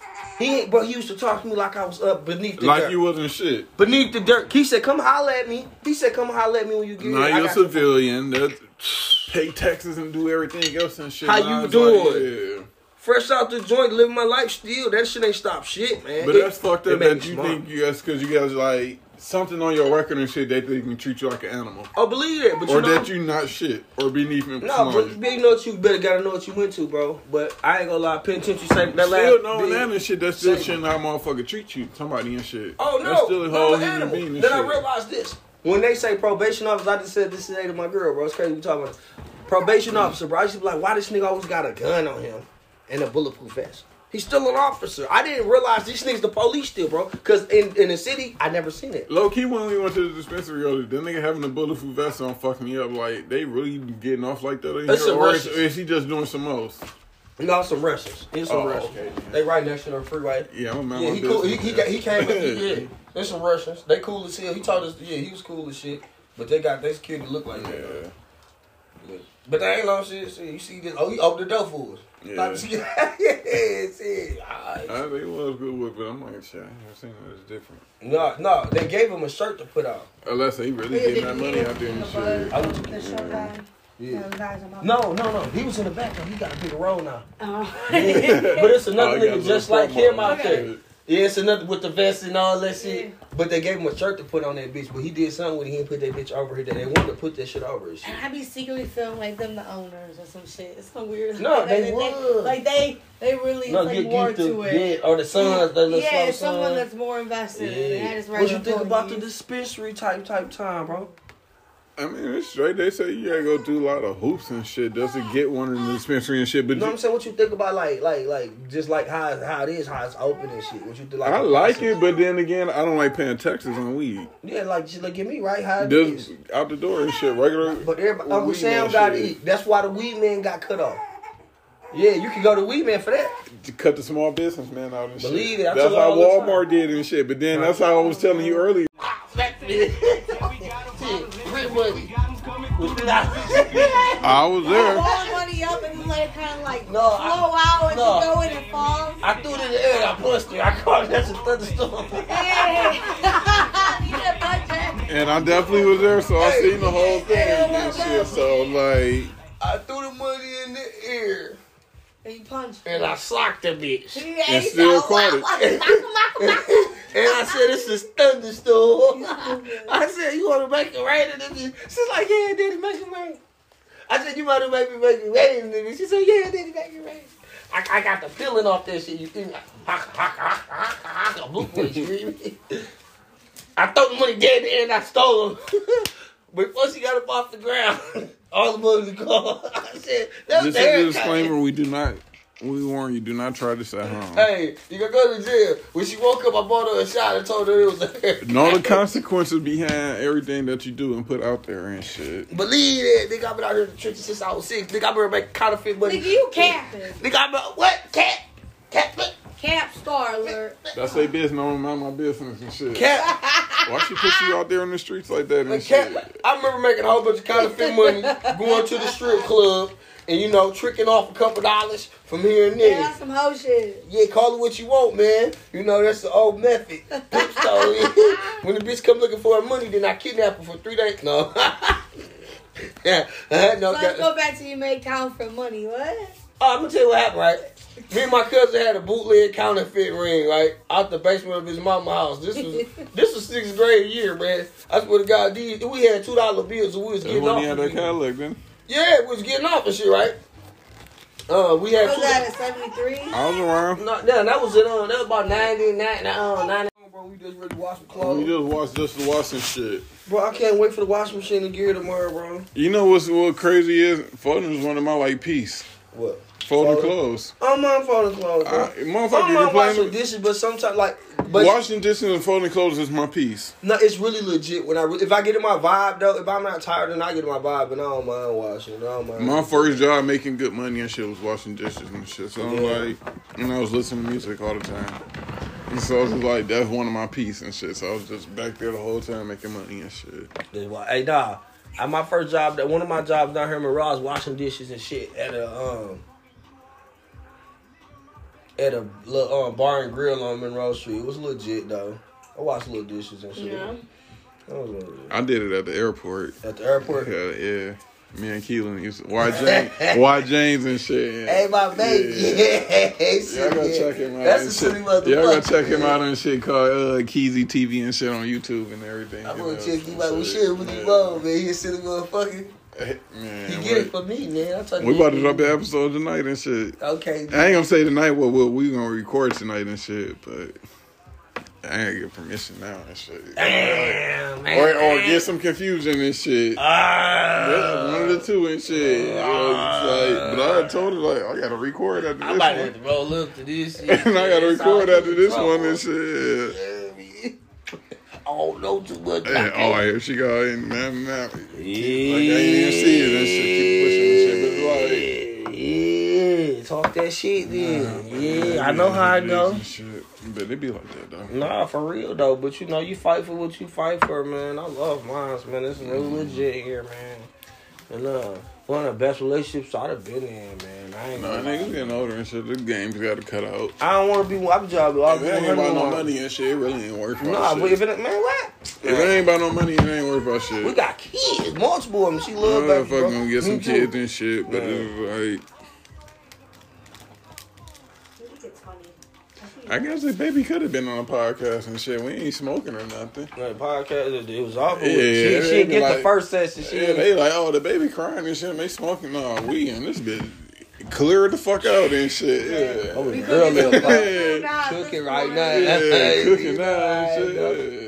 He ain't, but he used to talk to me like I was up beneath the Like dirt. you wasn't shit. Beneath the dirt. He said, come holler at me. He said, come holler at me when you get Now here. I you're a got some- civilian. That pay taxes and do everything else and shit. How Now you it's doing? like, yeah. Fresh out the joint, living my life still. That shit ain't stop shit, man. But It- that's fucked it up made that me you smart. think you guys, because you guys like something on your record and shit, they think can treat you like an animal. Oh, believe that, but you Or know, that you not shit. Or beneath me. no, but you know what you better gotta know what you went to, bro. But I ain't gonna lie, paying attention. Say that last. Still knowing big- that and shit, that still Say- shouldn't how a motherfucker treat you. Somebody and shit. Oh no, That's still a I'm whole an human animal. being and Then shit. I realized this. When they say probation officer, I just said this today to my girl, bro. It's crazy we talking about probation officer, bro. I used to be like, why this nigga always got a gun on him and a bulletproof vest? He's still an officer. I didn't realize these niggas the police still, bro. Cause in, in the city, I never seen it. Low key, when we went to the dispensary earlier, that nigga having a bulletproof vest on fucking me up. Like, they really getting off like that in It's here? a Or is, racist. is he just doing some else? You know, some wrestlers. It's some Oh, wrestlers. okay. They right next to the freeway. Yeah, I'm a man. Yeah, my he cool. He, business, he, man. got, he came. He, yeah, there's some Russians. They cool as hell. He told us. Yeah, he was cool as shit. But they got their security look like that. Yeah. Yeah. But they ain't no shit. shit. You see this? Oh, he opened the door for us. Yeah. Like, yeah, see, alright. I think it was good with, but I'm like, shit, I ain't seen it. It's different. No, no, they gave him a shirt to put on. Unless he really Yeah, getting did that you money hear out there and the shit. bud? I went to The short guy. Yeah. The guys on my- No, no, no. He was in the back though. He got a bigger role now. Oh. Yeah. But it's another Oh, he got a nigga just little like him promo. out Okay. there. Yeah, it's another with the vest and all that shit. Yeah. But they gave him a shirt to put on that bitch. But he did something when he didn't put that bitch over here. That they wanted to put that shit over his shit. And I be secretly feeling like them the owners or some shit. It's so weird. No, like, they would. Like they, they really No, like get, more get the, to it. yeah, or the sons, the little yeah, slow it's someone sons. that's more invested. in it. Yeah. I just What you regular think about the employees. dispensary type type time, bro? I mean, it's straight. They say you gotta go do a lot of hoops and shit just to get one in the dispensary and shit. But You know what I'm saying? What you think about like like like just like how how it is, how it's open and shit? What you think? Like I the like process? it, but then again, I don't like paying taxes on weed. Yeah, like just look at me, right? How it Just is. out the door and shit, regular. But everybody, Uncle weed Sam man got to shit. eat. That's why the weed man got cut off. Yeah, you can go to weed man for that. To cut the small business man out and Believe shit. it, I That's tell you how all the time. Walmart did and shit. But then that's how I was telling you earlier. Rent money. I was there. Rolling money up and you let it kind of like No, flow I- out and no. you throw it and fall. I threw it in the air and I punched it. I called it that's a thunderstorm. Hey, you did punch it. And I definitely was there, so I Hey. seen the whole thing and shit. So like, I threw the money in the air And you punched. and I socked the bitch. Yeah, And he still said, caught "Wow, it." wow, wow, wow, wow." And I said, "This is thunderstorm." I said, "You want to make it rain?" And then she's like, "Yeah, Daddy, make it rain." I said, "You want to make me make it rain?" And she said, "Yeah, Daddy, make it rain." I, I got the feeling off that shit. You think? A blue boy screaming. I threw the money dead in the air and I stole them. But once he got up off the ground, all the money was gone. I said, "That's this the is a haircut." disclaimer. We do not. We warn you. Do not try this at home. Hey, you gonna go to jail. When she woke up, I bought her a shot and told her it was a haircut. Know the consequences behind everything that you do and put out there and shit. Believe it, nigga. I've been out here in the trenches since I was six. Nigga, I've been making counterfeit money. Nigga, you capping. Nigga, I've been, what? Cat? Cat? Look. Cap star alert. That's their business. I don't mind my business and shit. Cat? Why she put you out there in the streets like that and Like, shit? cat? I remember making a whole bunch of counterfeit money, going to the strip club, and, you know, tricking off a couple dollars from here and Yeah, there. that's some hoe shit. Yeah, call it what you want, man. You know, that's the old method. Pimp story. When the bitch come looking for her money, then I kidnap her for three days. No. yeah. Uh, no, So let's go back to you made count for money. What? Oh, I'm gonna tell you what happened, right? Me and my cousin had a bootleg counterfeit ring, right, out the basement of his mama's house. This was this was sixth grade year, man. I swear to God, these we had two dollar bills, so we was That's getting when off. he had of that these. Cadillac then. Yeah, we was getting off and shit, right? Uh, we had Was two. that at seventy-three? I was around. No, no, that was it. Uh, that was about ninety, ninety, uh, ninety. Bro, we just ready to wash some clothes. We just watched just the washing shit. Bro, I can't wait for the washing machine to gear tomorrow, bro. You know what's what crazy is? Folding is one of my like peace. What? Folding Folding? clothes. I'm on folding clothes, bro. I, motherfucker, I'm you on washing playing dishes, but sometimes like, but washing dishes and folding clothes is my piece. no, it's really legit. When I re- if I get in my vibe though, if I'm not tired, then I get in my vibe, and I don't mind washing. I don't mind. My first job making good money and shit was washing dishes and shit. So I'm Yeah. like, and I was listening to music all the time. And so it's just like, that's one of my pieces and shit. So I was just back there the whole time making money and shit. That's why, hey, dog, at my first job, that one of my jobs down here in Mirage, washing dishes and shit at a, um, at a little um, bar and grill on Monroe Street. It was legit, though. I washed little dishes and shit. Yeah. That was legit. I did it at the airport. At the airport? Yeah, yeah. Me and Keelan used to watch James, watch James and shit. Hey, my baby. Yeah. Yeah, y'all gotta check him out. That's and a shit. silly motherfucker. Y'all gotta check him out and shit called uh, Keezy T V and shit on YouTube and everything. I'm you gonna know, check him out so with shit with yeah. his mom, man. He a silly motherfucker. Hey, man, He what- get it for me, man. I'm talking we about to drop the episode tonight and shit. Okay. I ain't gonna say tonight what we we gonna record tonight and shit, but I ain't get permission now and shit. Damn, man. Or or get some confusion and shit. Ah. Yeah, one of the two and shit. You know, it's like, but I told her like I gotta record after I'm this about to one. have to roll up to this shit. And I gotta It's record all after this trouble. one and shit. Yeah, man. I don't know too much. And, oh, here she go. And now, now. Like, I Yeah. ain't even see it and shit. Keep pushing and shit. But like, Yeah, talk that shit then. Yeah, I know how I go. and shit. But it be like that though. Nah, for real though. But you know, you fight for what you fight for, man. I love mine, man. It's real legit here, man. And uh, one of the best relationships I'd have been in, man. I ain't. Nah, gonna lie. niggas getting older and shit. The game's got to cut out. I don't want to be. I'm job. I'm If it ain't about no money and shit, it really ain't worth it. Nah, but if it, man, what? If it ain't about no money, it ain't worth about shit. We got kids, multiple of them. She love I'm baby, bro. fucking get some Me too. kids and shit, but Yeah. it's like, I think it's funny. I guess the baby could have been on a podcast and shit. We ain't smoking or nothing. Like, podcast, it was awful. Yeah, she yeah, she get like- the first session. She Yeah, they like, oh, the baby crying and shit. And they smoking. No, we in this bitch. Clear the fuck out and shit. Yeah. Oh, We girl, cooking little some pop. food now at Cooking this right point. now. Yeah, cooking You now know, and shit.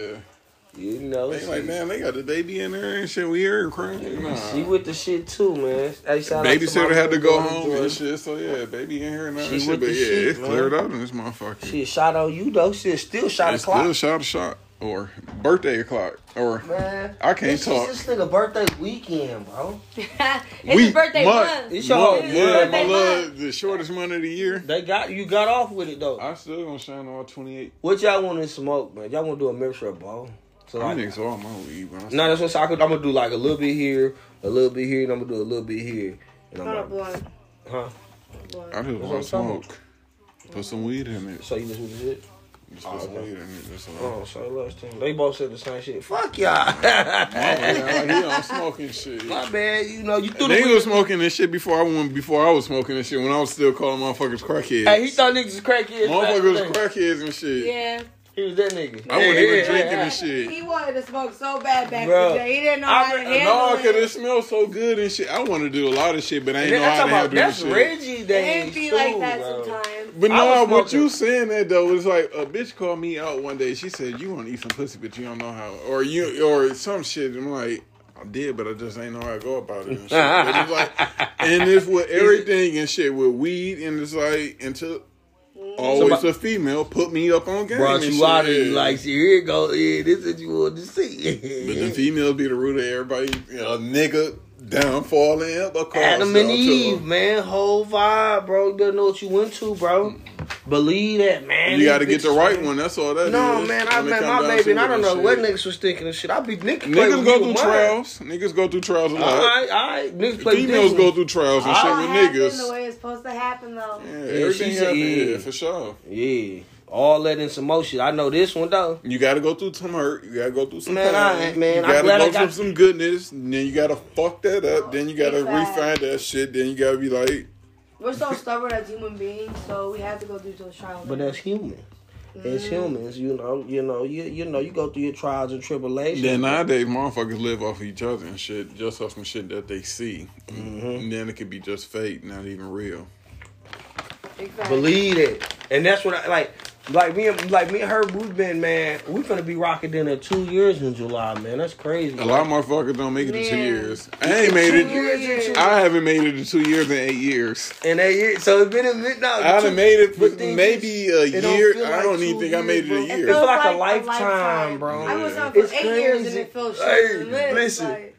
You know, They she, like, man, they got the baby in there and shit. We heard crying. Nah. she with the shit too, man. Hey, shout out to Babysitter my had to go daughter, home Jordan. and shit. So yeah, baby in here now She and shit. with But the yeah, shit, it's man. cleared out in this motherfucker. She shot on you though. She still shot It's a clock. still shot a shot. Or birthday o'clock. Or Man, I can't this talk. Is this nigga birthday weekend, bro. It's We- his birthday month. month. It's your Month, whole- yeah, birthday my month. love, the shortest month of the year. They got you got off with it though. I still gonna shine all twenty-eight. What y'all want to smoke, man? Y'all want to do a mixture of both? So I like, niggas all my weed, bro. no, that's what I could. I'm gonna do like a little bit here, a little bit here, and I'm gonna do a little bit here. And I'm Not a like, blunt. huh? Blunt. I just what I'm want talking smoke. Put some weed in it. So you just with it? Just put Oh, some okay. weed in it. That's all. Oh, so last time they both said the same shit. Fuck y'all. Oh, yeah, like, he on smoking shit. My bad. You know you threw the They weed. was smoking this shit before I went. Before I was smoking this shit when I was still calling motherfuckers crackheads. Hey, he thought niggas was crackheads. Motherfuckers was back then. crackheads and shit. Yeah. He was that nigga. I wasn't Yeah, even yeah, drinking yeah. and shit. He wanted to smoke so bad back Bro, in the day. He didn't know I how to re- handle No, it. cause it smells so good and shit. I want to do a lot of shit, but I ain't And know then I'm how to talking about handle that's this shit. Reggie It days ain't be too, like that bro. sometimes. But I no, was what smoking. you saying that though is like a bitch called me out one day. She said you want to eat some pussy, but you don't know how, or you or some shit. I'm like, I did, but I just ain't know how to go about it. And shit. But it's like, and it's with everything and shit with weed, and it's like until always Somebody- a female put me up on game. Brought and you shit. out and like, see, here you go. Yeah, this is what you want to see. But the females be the root of everybody, you know, nigga downfall and up across. Adam and y'all, Eve, too. man, whole vibe, bro. You better know what you went to, bro. Believe that, man. You got to These get the bitches, right man. one. That's all that No, is. man, I When it met come my down baby, to and I it don't know and what shit. niggas was thinking of shit. I be niggas play Niggas with go you through with mine. trials. Niggas go through trials a All lot. right, all right. Niggas play Females Disney. go through trials and All shit with happened the niggas. way it's supposed to happen, though. Yeah, Yeah, everything she said, happen, yeah. yeah, for sure. Yeah, all that in some motion. I know this one though. You got to go through some hurt. You got to go through some Man, pain. I ain't- man, you I'm got to glad go I got- through some goodness. And then you got to fuck that up. Then you got to Big fact. refine that shit. Then you got to be like, We're so stubborn as human beings, so we have to go through those trials. But that's human. As humans, you know, you know, you you know, you go through your trials and tribulations. then nowadays motherfuckers live off each other and shit, just off some shit that they see. Mm-hmm. And then it could be just fake, not even real. Big fact. Believe it, and that's what I like. Like me, and like me and her, we've been, man. We finna be rocking dinner two years in July, man. That's crazy. A lot of motherfuckers don't make it to two Man. years. I ain't made Two it. years in two- I haven't made it to two years in eight years. And they years, so it's been a minute now. I done made it for but things maybe a it don't year. feel I like don't even two think I made it years, a bro. It year. It's feels like a lifetime, bro. I was Yeah. on for It's eight years and crazy. it feels Hey, shorter than this. listen. Like,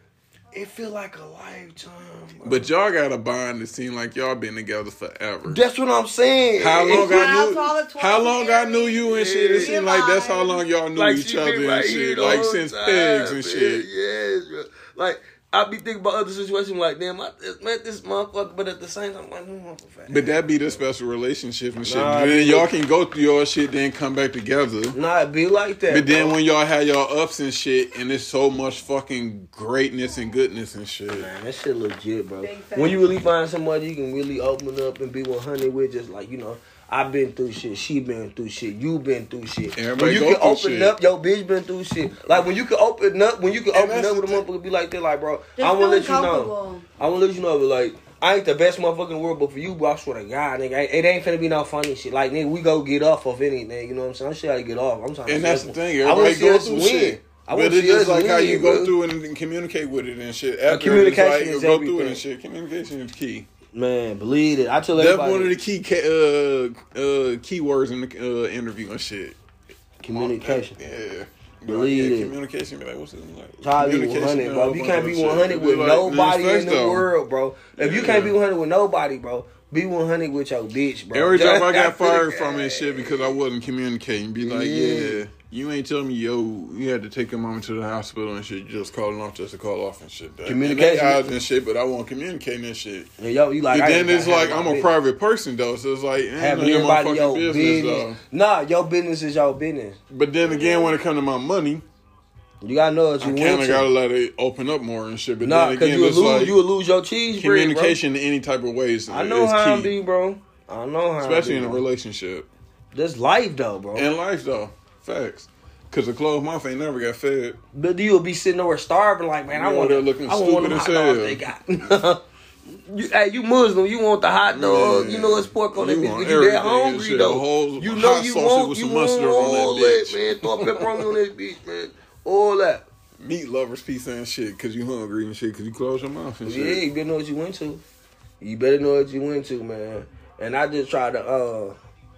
it feel like a lifetime. Bro. But y'all got a bond that seem like y'all been together forever. That's what I'm saying. How long It's I knew? wild, so How long I knew you and shit? It Yeah. seemed like that's how long y'all knew Like, each she other been and right shit. here the Like whole since time, pigs and man. shit. Yes, bro. Like I be thinking about other situations like, damn, I just met this motherfucker, but at the same time, I'm like, no motherfucker. But that be the special relationship and shit. Nah, then it y'all be- can go through your shit, then come back together. Nah, it be like that. But then bro. when y'all have y'all ups and shit, and there's so much fucking greatness and goodness and shit. Man, that shit legit, bro. Big fact. When you really find somebody you can really open up and be one hundred with, just like, you know, I've been through shit, she been through shit, you been through shit. Everybody when you go can through open shit. up, your bitch been through shit. Like when you can open up, when you can And open that's up with a the thing. motherfucker, be like that, like, bro, Just I want to let you feeling know. comfortable. I want to let you know, but like, I ain't the best motherfucker in the world, but for you, bro, I swear to God, nigga, it ain't finna be no funny shit. Like, nigga, we go get off of anything, you know what I'm saying? I'm sure how to get off. I'm trying to And see that's us- the thing. I wanna Everybody see go us through win. shit. I want But to it's see us just like how win, you bro. go through and, and communicate with it and shit. After communication it's like, is go through it everything. and shit. Communication is key. Man, believe it. I tell That's everybody. one of the key ca- uh, uh, keywords in the uh, interview and shit. Communication. Yeah. Believe yeah, it. Communication be like, what's it like? Try to be Communication one hundred, and a bro. whole If you bunch can't of be shit. one hundred It be with like, nobody respect in the though. world, bro. If you Yeah. can't be one hundred with nobody, bro, be one hundred with your bitch, bro. Every job I got That's fired it. from and shit because I wasn't communicating. Be like, Yeah. yeah, you ain't telling me, yo, you had to take your mama to the hospital and shit. You just calling off just to call off and shit. That- Communication. And, they odds and shit, but I won't communicate and shit. And yo, you like, And I then ain't it's gotta like, have I'm my a business. private person, though, so it's like, ain't none Having of your everybody motherfucking your business, business. though. Nah, your business is your business. But then again, when it come to my money, You gotta know what I you kind want of to. gotta let it open up more and shit. But Nah, then cause again, you will it's lose, like you will lose your cheese bread, communication in any type of ways bro. I know is how I key. be, bro. I know how. Especially I in be, a bro. relationship. That's life, though, bro. And life, though. Facts. Because a closed mouth ain't never got fed. But you will be sitting there starving, like, man, I You want over to there looking I want one of them hot stupid as dogs they got. You, hey, you Muslim, you want the hot dog, Yeah. you know it's pork on that You bitch, want but you that everything and hungry shit. though. A whole You know hot you sausage want, with you some want mustard on that all bitch. that, man. Throw pepperoni on this bitch, man. All that. Meat lovers pizza and shit because you hungry and shit because you close your mouth and Yeah, shit. you better know what you went to. You better know what you went to, man. And I just tried to, uh,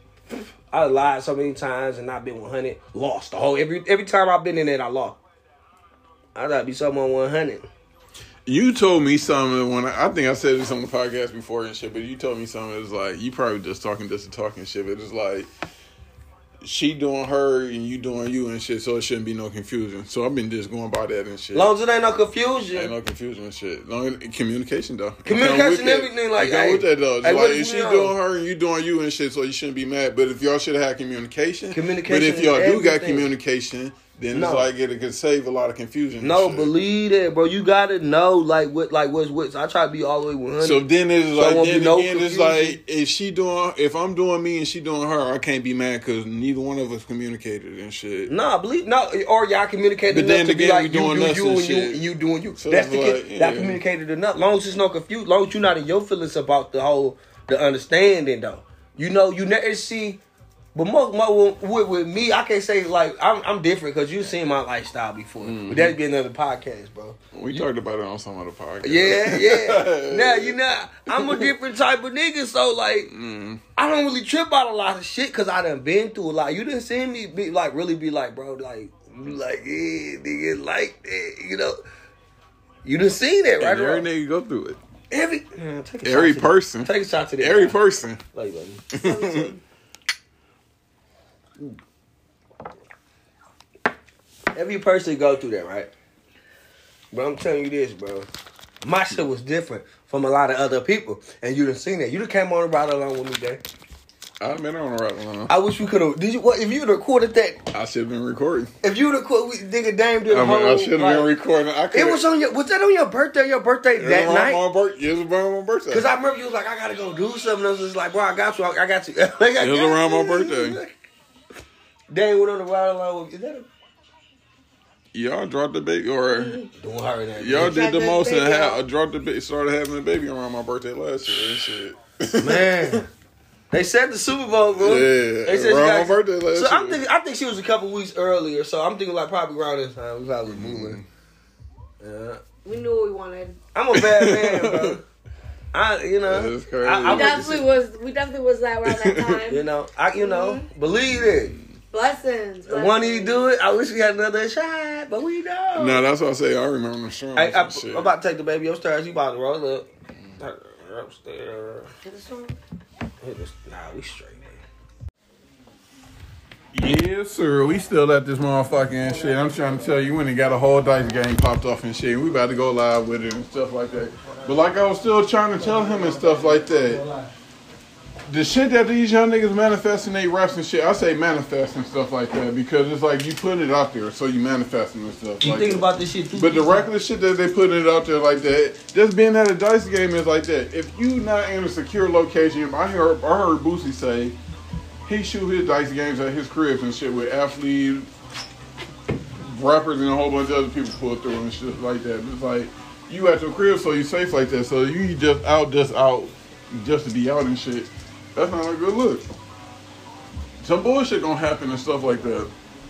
I lied so many times and not been one hundred. Lost the whole, every every time I've been in it, I lost. I gotta be someone one hundred. You told me something when I, I think I said this on the podcast before and shit, but you told me something that's like, you probably just talking just to talk and shit, but it's like, she doing her and you doing you and shit, so it shouldn't be no confusion. So I've been just going by that and shit. Long as it ain't no confusion. Ain't no confusion and shit. Long communication though. It Communication come with and that. everything, like, it come hey, with that though. It's hey, what like is if she we on? doing her and you doing you and shit, so you shouldn't be mad. But if y'all should have had communication, Communication But if is y'all do got everything. communication, then No. it's like it could save a lot of confusion. and No, shit. believe that, bro. You gotta know, like, what, like, what's what. I try to be all the way one hundred. So then it's So like, it won't be then no again, it's confusion. like if she doing, if I'm doing me and she doing her, I can't be mad because neither one of us communicated and shit. Nah, believe no, or y'all communicated But enough then to be again, like we you doing do us you and and you shit. and you doing you. So That's it's the like, kid that yeah. communicated enough. Long as there's no confusion, long as you're not in your feelings about the whole the understanding though. You know, you never see. But most, most with, with me, I can't say like I'm I'm different because you've seen my lifestyle before. Mm-hmm. But that'd be another podcast, bro. We talked about it on some other podcast. Yeah, yeah. Now you know I'm a different type of nigga, so like Mm. I don't really trip out a lot of shit because I done been through a lot. You didn't see me be like really be like, bro, like you like yeah, nigga, like that, you know. You done seen that, right? And every Or- nigga go through it. every man, take a shot Every to person. that. Take a shot to that. Every guy. person. Love you, baby. Every person go through that, right? But I'm telling you this, bro. My shit was different from a lot of other people, and you done seen that. You done came on the ride along with me, there. I've been on the right line. I wish we could have. Did you? What if you would have recorded that? I should have been recording. If you would have recorded, nigga, Dame did a I, mean, whole. I should have like, been recording. I It was on your. Was that on your birthday? Your birthday it was that on night? My birthday. It was around my birthday. Because I remember you was like, I gotta go do something. I was just like, bro, I got you. I, I got you. Like, I It was got around my you. birthday. Dame went on the ride along with. Is that a Y'all dropped the baby, or Don't hurry that. y'all bitch. did the Had most the and baby ha- out. dropped the baby, started having a baby around my birthday last year and shit. Man, they said the Super Bowl, bro. Yeah, they said around she my got- birthday last So I'm year. thinking, I think she was a couple weeks earlier. So I'm thinking like probably around this time we probably was moving. Yeah, We knew what we wanted. I'm a bad man, bro. I, you know, That's crazy. I, I We went to definitely see- was. We definitely was that around that time. You know, I, you know, believe it. Blessings. And when he blessings. do it, I wish we had another shot. but we know. No, that's what I say. I remember the strong. Hey, I, I'm about to take the baby upstairs. You about to roll up. Upstairs. Hit the song. Hit this. Nah, we straight. Yes, sir. We still at this motherfucking shit. I'm trying to tell you, when they got a whole dice game popped off and shit. We about to go live with it and stuff like that. But like I was still trying to tell him and stuff like that. The shit that these young niggas manifesting they raps and shit, I say manifest and stuff like that because it's like you put it out there, so you manifesting and stuff. You like thinking that. about this shit too? But the regular shit that they putting it out there like that, just being at a dice game is like that. If you not in a secure location, I heard I heard Boosie say he shoot his dice games at his cribs and shit with athletes, rappers, and a whole bunch of other people pull through and shit like that. It's like you at your crib, so you safe like that. So you just out, just out, just to be out and shit. That's not a good look. Some bullshit gonna happen and stuff like that.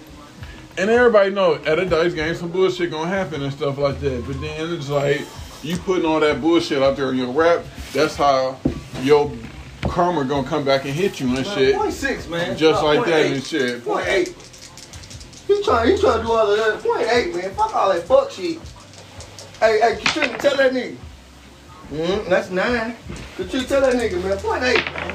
And everybody know at a dice game, some bullshit gonna happen and stuff like that. But then it's like you putting all that bullshit out there in your rap. That's how your karma gonna come back and hit you and shit. Point six, man. Just no, like that eight. and shit. Point eight. He trying, he trying to do all of that. Point eight, man. Fuck all that fuck shit. Hey, hey, Katrina, tell that nigga. Mm-hmm, that's nine. Katrina, tell that nigga, man. Point eight, man.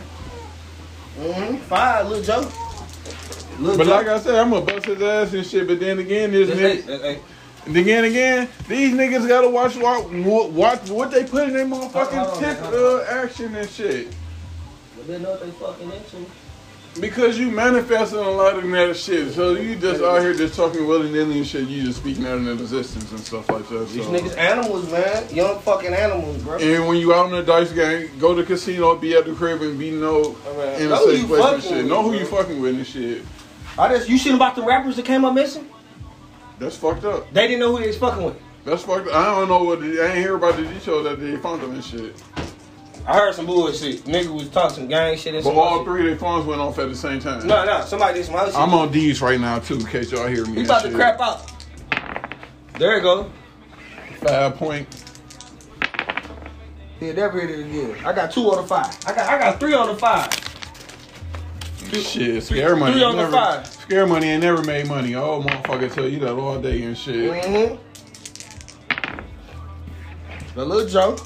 Mm-hmm, five, little Joe. Little But Joe. like I said, I'm gonna bust his ass and shit. But then again, this That's nigga. eight, that's eight. And again, again, these niggas gotta watch watch, watch what they put in their motherfucking Hold on, tip hold on. uh, action and shit. But they know what they fucking into. Because you manifesting a lot of that shit. So you just out here just talking willy-nilly and shit. You just speaking out into existence and stuff like that. These So. niggas animals, man. Young fucking animals, bro. And when you out in the dice game, go to the casino, be at the crib, and be no Right. in a Know who safe you place and fucking shit. with, Know who bro. you fucking with and shit. I just, you seen about the rappers that came up missing? That's fucked up. They didn't know who they was fucking with. That's fucked up. I don't know what, the, I ain't hear about the details that they found them and shit. I heard some bullshit. Nigga was talking some gang shit and But some all other three of their phones went off at the same time. shit. No, no, somebody did some other shit. I'm on D's right now too, in case y'all hear me. He and about to shit. crap out. There you go. Five point. He'll never hit it again. I got two on the five. I got I got three on the five. Shit, scare money. three on the never, five. Scare money ain't never made money. Oh, motherfucker tell you that all day and shit. Mm-hmm. The little Joe.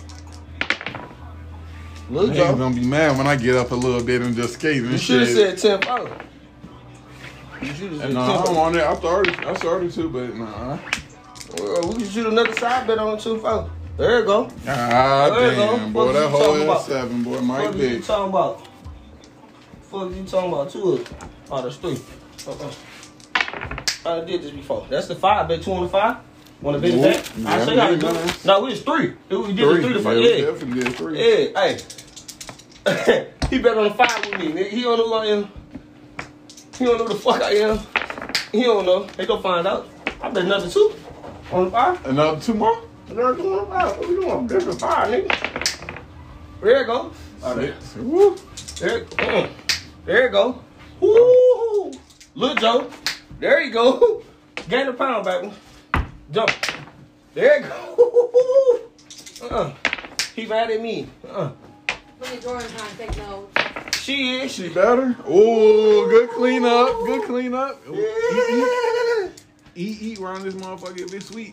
Little Niggas Joe. gonna be mad when I get up a little bit and just skate and You should shit. have said ten four. You should have said And nah, ten I'm four. on it. I started. I started to, but nah. Well, we can shoot another side bet on two four. There you go. Ah, There you go. damn, boy, What that you whole talking ass about? seven, boy, might What you be. talking about? Fuck you talking about? Two of them. Oh, there's three. Uh-uh. I did this before. That's the five. Bet two on the five. Want to bet it back? Yeah, I show you how to do man. it. No, we was three. We did Three. the three to Yeah, five. we Yeah. definitely did three. Yeah. Hey. He bet on the five with me. Nigga. He don't know who I am. He don't know who the fuck I am. He don't know. They gonna find out. I bet another two on the five. Another two more? Another two on the five. What we doing? There's a five, nigga. There you go. All right. Six. Woo. There, uh, there you go. Woo! Lil Joe. There you go. Gain a pound, baby. Jump. There you go. Uh-uh. He mad at me. Uh-uh. Look at Jordan trying to take notes. She is. She better. Oh, good cleanup. Good cleanup. Ooh, Yeah. Eat, eat, eat, eat around this motherfucker if it's sweet.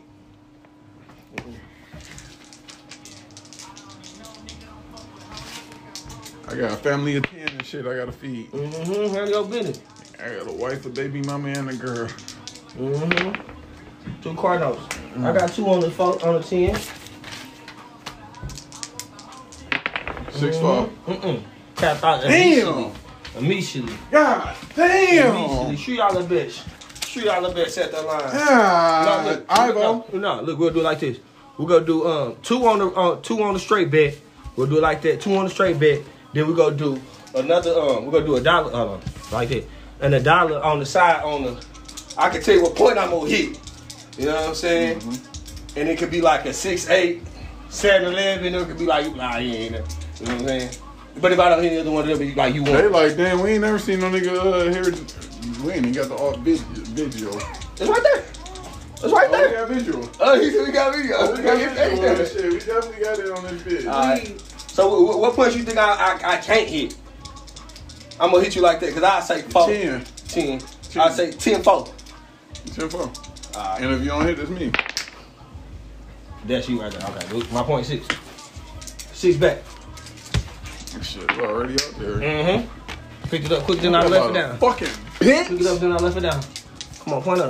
I got a family of ten and shit I gotta feed. Mm-hmm. Handle your business. I got a wife, a baby mama, and a girl. Mm-hmm. Two Cardinals. I got two on the phone, on the ten. Six five. Mm-mm. Tapped out Damn. immediately. Immediately. God damn. Immediately. Shoot y'all a bitch. Shoot y'all a bitch at the line. God. No, look, Ivo. no, no, look, we'll do it like this. We're gonna do um two on the uh, two on the straight bet. We'll do it like that. Two on the straight bet. Then we're gonna do another um we're gonna do a dollar uh, like that. And a dollar on the side on the I can tell you what point I'm gonna hit. You know what I'm saying? Mm-hmm. And it could be like a six eight, seven eleven, or it could be like nah, you ain't there. You know what I'm saying? But if I don't hit the other one, it'll be like you They want. like, damn, we ain't never seen no nigga uh, here. We ain't even got the art vid- video. It's right there. It's right Oh, we there. got visual. Oh, he said we got video. Oh, we we got got video. visual on this shit. We definitely got it on this vid. Alright. So what, what points you think I, I I can't hit? I'm gonna hit you like that because I say four. Ten. Ten. Ten. I say ten four. Ten four. Alright. And if you don't hit, it's me. That's you right there. Okay, my point six. Six back. Shit, we're already out there. Mm-hmm. Picked it up quick, then I left it down. Fucking Pick it bitch. up, then I left it down. Come on, point up.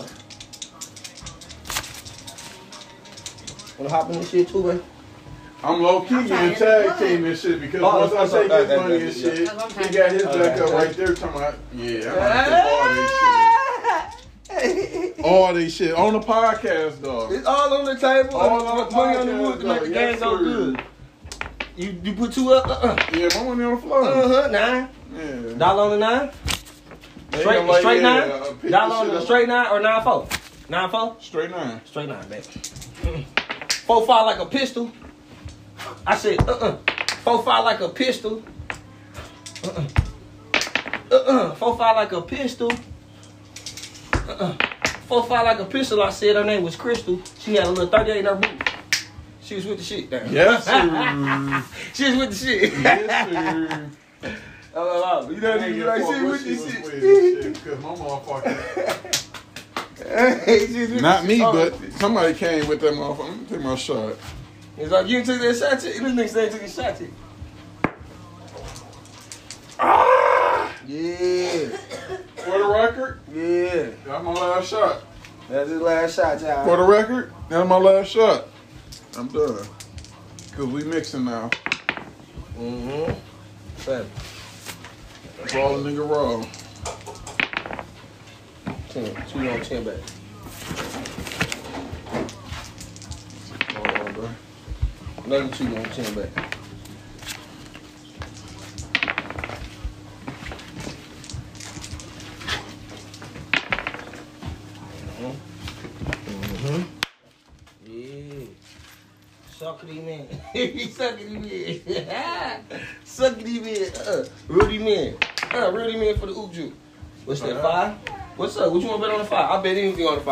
Wanna hop in this shit too, man? I'm low key I'm getting tired. tag team and shit because Oh, once I that's- take that's- his money that's- and shit, that's- he got his Okay. back up right there talking about, yeah, I'm gonna take all this shit. All this shit on the podcast, dog. It's all on the table. All on the money on the podcast, wood to make the dog. game Yes, go sir. good. You you put two up, uh-uh. Yeah, my money on the floor. Uh-huh, nine. Yeah. Dollar on the nine? They Straight, gonna like, straight yeah, nine? uh, pick Dollar the on shit the up. straight nine or nine four? Nine four? Straight nine. Straight nine, baby. Mm-mm. Four five like a pistol. I said, uh-uh. Four five like a pistol. Uh-uh. Uh-uh. Four five like a pistol. Uh-uh. Four five like a pistol. I said her name was Crystal. She had a little thirty-eight in her boot. She was with the shit. Damn. Yes, sir. She was with the shit. Yes, sir. Oh, oh, oh. You know what I mean? Like, she was with she this was shit. with this shit because my motherfucker. Hey, she was with Not the me, shit. but somebody came with that motherfucker. Let me take my shot. It's like you took that shot. This nigga said he took a shot. To. Ah! Yeah. For the record, Yeah. that's my last shot. That's his last shot, y'all. For the record, that's my last shot. I'm done. Cause we mixing now. Mm-hmm. Seven. That's all the nigga raw. Ten. Two on ten back. Hold on, bro. Another two on ten back. Mm-hmm. Yeah. Suckity man. Suckity man. Suckity man. Uh, Rudy man. Uh, Rudy man for the oop juke. What's that, five? What's up? What you want to bet on the five? I bet anything on the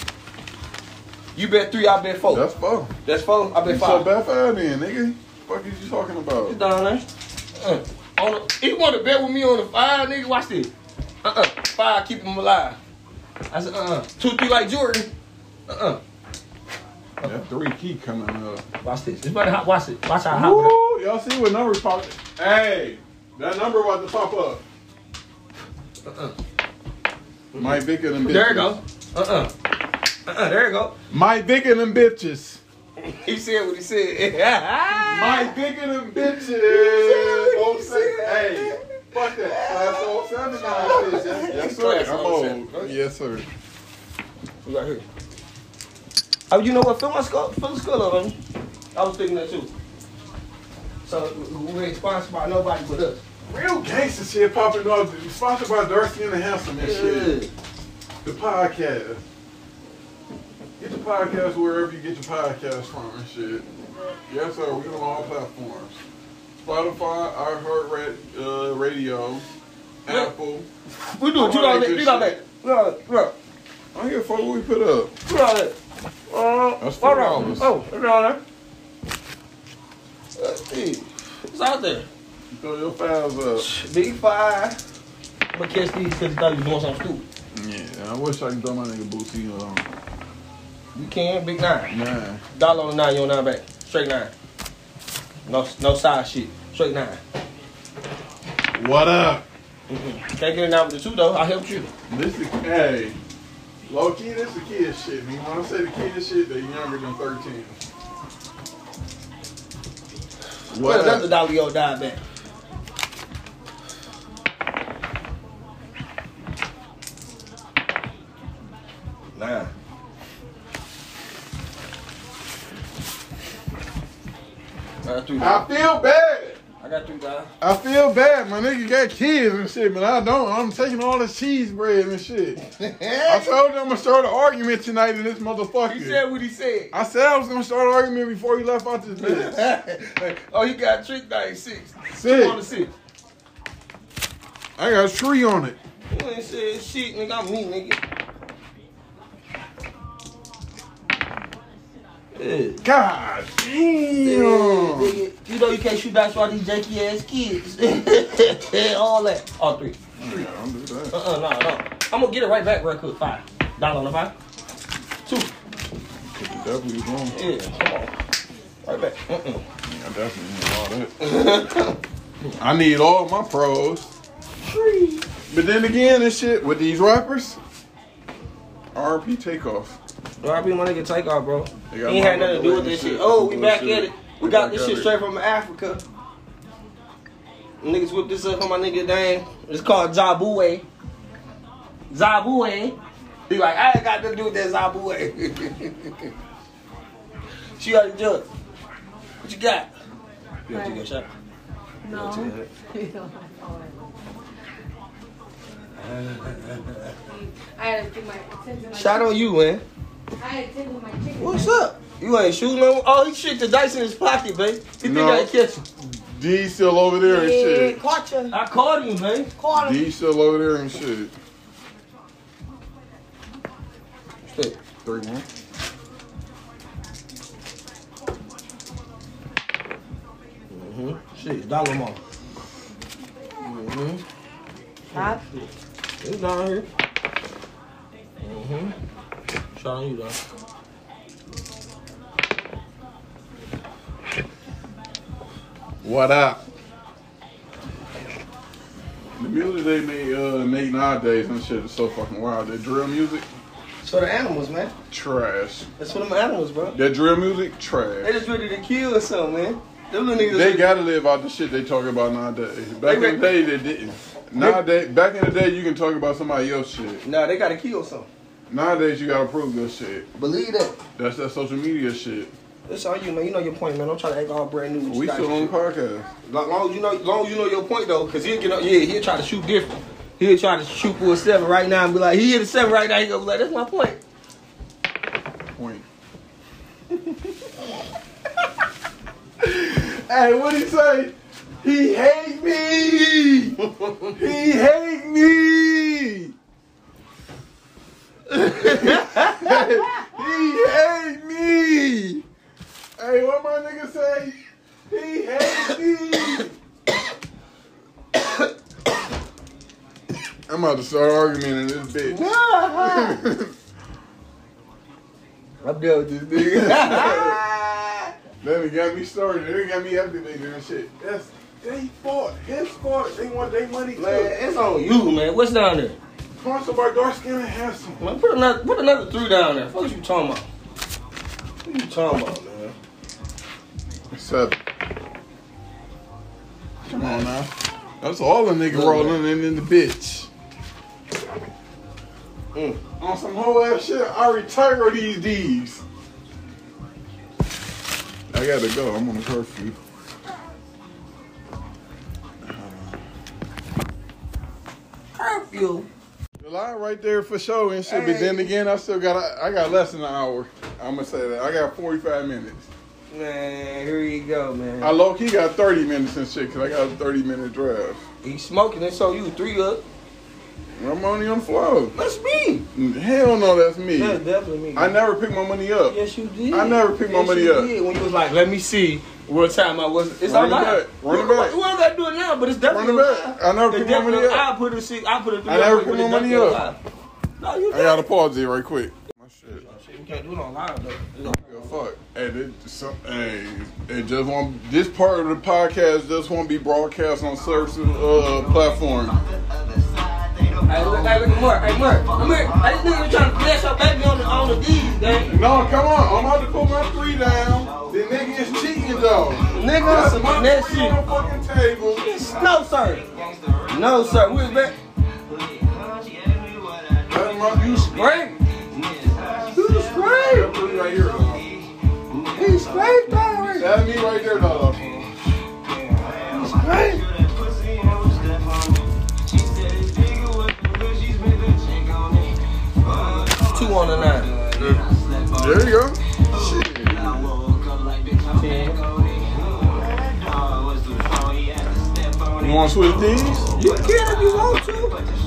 five. You bet three, I bet four. That's four. That's four, I bet You five. so bet five then, nigga. Fuck is you talking about? It's down there. Uh, on the, he want to bet with me on the five, nigga. Watch this. Uh-uh. Five, keep him alive. I said, uh-uh. Two, three like Jordan. Uh-uh. That three key coming up. Watch this. It's about to hot. Watch it. Watch how hot. Woo! Y'all see what numbers pop? Hey, that number about to pop up. Uh-uh. Mike Vick and them bitches. There you go. Uh-uh. Uh-uh. There you go. Mike Vick and them bitches. He said what he said. Mike Vick and them bitches. said what Oh, he say, said. hey, fuck that. Class oh seven now, bitch. Yes, yes, sir. Class I'm oh seven. old. Yes, sir. We right here. Oh, you know what? Fill my skull. Fill the skull up, on me. I was thinking that too. So we ain't sponsored by nobody but us. Real gangster shit popping up. Sponsored by Darcy and the Handsome and shit. The podcast. Get the podcast wherever you get your podcast from and shit. Yes, sir. We on all platforms. Spotify, iHeartRadio, uh, Radio, Apple. We doing two dollars. Three dollars. Look, I don't give a fuck what we put up. two dollars. Uh, That's four dollars. Oh, it's down there. Let's see. It's out there. Throw your files up. Big five. I'm gonna catch these because he thought he was doing something stupid. Yeah, I wish I could throw my nigga Boosie on. You can, big nine. Nah. Dollar on the nine, you on nine back. Straight nine. No, no side shit. Straight nine. What up? Mm-mm. Can't get it now with the two though. I helped you. This is, hey, low key, this the kid shit. Man. When I say the kid shit, they younger than thirteen. Well, What another up? dollar yo died back. Nine. I got three I dollars. feel bad. I got three dollars. I feel bad. My nigga got kids and shit, but I don't. I'm taking all this cheese bread and shit. I told you I'm gonna start an argument tonight in this motherfucker. He said what he said. I said I was gonna start an argument before he left out this bitch. Oh, he got tricked by six. Six. Two on the six. I got a tree on it. You ain't said shit, nigga. I'm me, nigga. Yeah. God Yeah, damn. nigga. You know you can't shoot dice while these janky ass kids. All that. All three. Yeah, don't do that. Uh uh, no, no. I'm gonna get it right back real quick. Five. Dollar on the five. Two. Definitely was wrong. Yeah, come on. Right back. Mm-mm. I definitely need all that. I need all my pros. But then again, this shit with these rappers, R P Takeoff. R P my nigga Takeoff, bro. They He got ain't my had nothing to do with brother this and shit. shit. Oh, we back Bullshit. at it. We We got back this at shit it. straight from Africa. Niggas whipped this up on my nigga name. It's called Zabue. Zabue. He like, I ain't got nothing to do with that Zabue. She got the jug. What you got? You want to take a shot? No. I had to take my attention to my Shot on you, man. I had to take my chicken. What's up? You ain't shooting no. Oh, he shit the dice in his pocket, babe. He think No. I catch him. D still over there and Yeah, shit. caught you. I caught him, man. Caught him. D still over there and shit. Shit. Three one. Mm-hmm. Shit, dollar more. Mm-hmm. Five. It's down here. Mm-hmm. Shot on you, though. What up? The music they make, uh, make nowadays and shit is so fucking wild. That drill music, So the animals, man. trash. That's for them animals, bro. That drill music, They trash. just ready to kill or something, man. Them little niggas. They gotta live out the shit they talking about nowadays. Back in the day, they didn't. Nowadays, back in the day, you can talk about somebody else's shit. Nah, they gotta kill something. Nowadays, you gotta prove your shit. Believe that. That's that social media shit. It's all you, man. You know your point, man. Don't try to act all brand new. with We you still guys. on the podcast. Long, long as you know, long as you know your point though, cause he'll get up. Yeah, he'll try to shoot different. He'll try to shoot for a seven right now and be like, he hit a seven right now. He gonna be like, that's my point. Point. Hey, what'd he say? He hate me! He hate me! He hate me! Hey, what my nigga say? He hate me! I'm about to start arguing in this bitch. I'm done with this nigga. Then it got me started. They got me activated and shit. That's they fault. His fault. They want their money too. Man, it's on you, man. What's down there? Sponsor by dark skin and handsome. Man, put another, put another three down there. What you talking about? What you talking about, man? Seven. Come on now. That's all a nigga rolling in, in the bitch. Mm. On some whole ass shit, I retire these D's. I gotta go. I'm on a curfew. Curfew. The line right there for show and shit, but then again, I still got I got less than an hour. I'm gonna say that I got forty-five minutes. Man, here you go, man. I low key got thirty minutes and shit because I got a thirty minute drive. He smoking it, so you three up. I'm only on the floor. That's me. Hell no, that's me. That's definitely me. I never pick my money up. Yes, you did. I never picked my yes, money you up. Did. When you was like, let me see what time I was. It's Run all it right. back. Run it back. We don't got to do it now, but it's definitely Run it back. I never picked my money up. I put a six. I put a three. I never up, put but my it's money definitely up. live. No, you I did. gotta pause it right quick. My shit. Shit, we can't do it on live though. Yo, fuck. Hey, this, some, hey, it just won't. This part of the podcast just won't be broadcast on certain uh, platform. Hey, look, hey, look at Mark. Hey, Mark. Come here. Hey, this nigga trying to flash your baby on the on the D's, gang. No, come on. I'm about to put my three down. The nigga is cheating though. Nigga, That's some my that three shit. on the fucking table. No, sir. No, sir. Where's that? That's my you Great. Who's great? three right here though. He's great, Barry. That's me right there though. He's great. Two on the nine. There you go. Shit. You want to switch these? You can if you want to.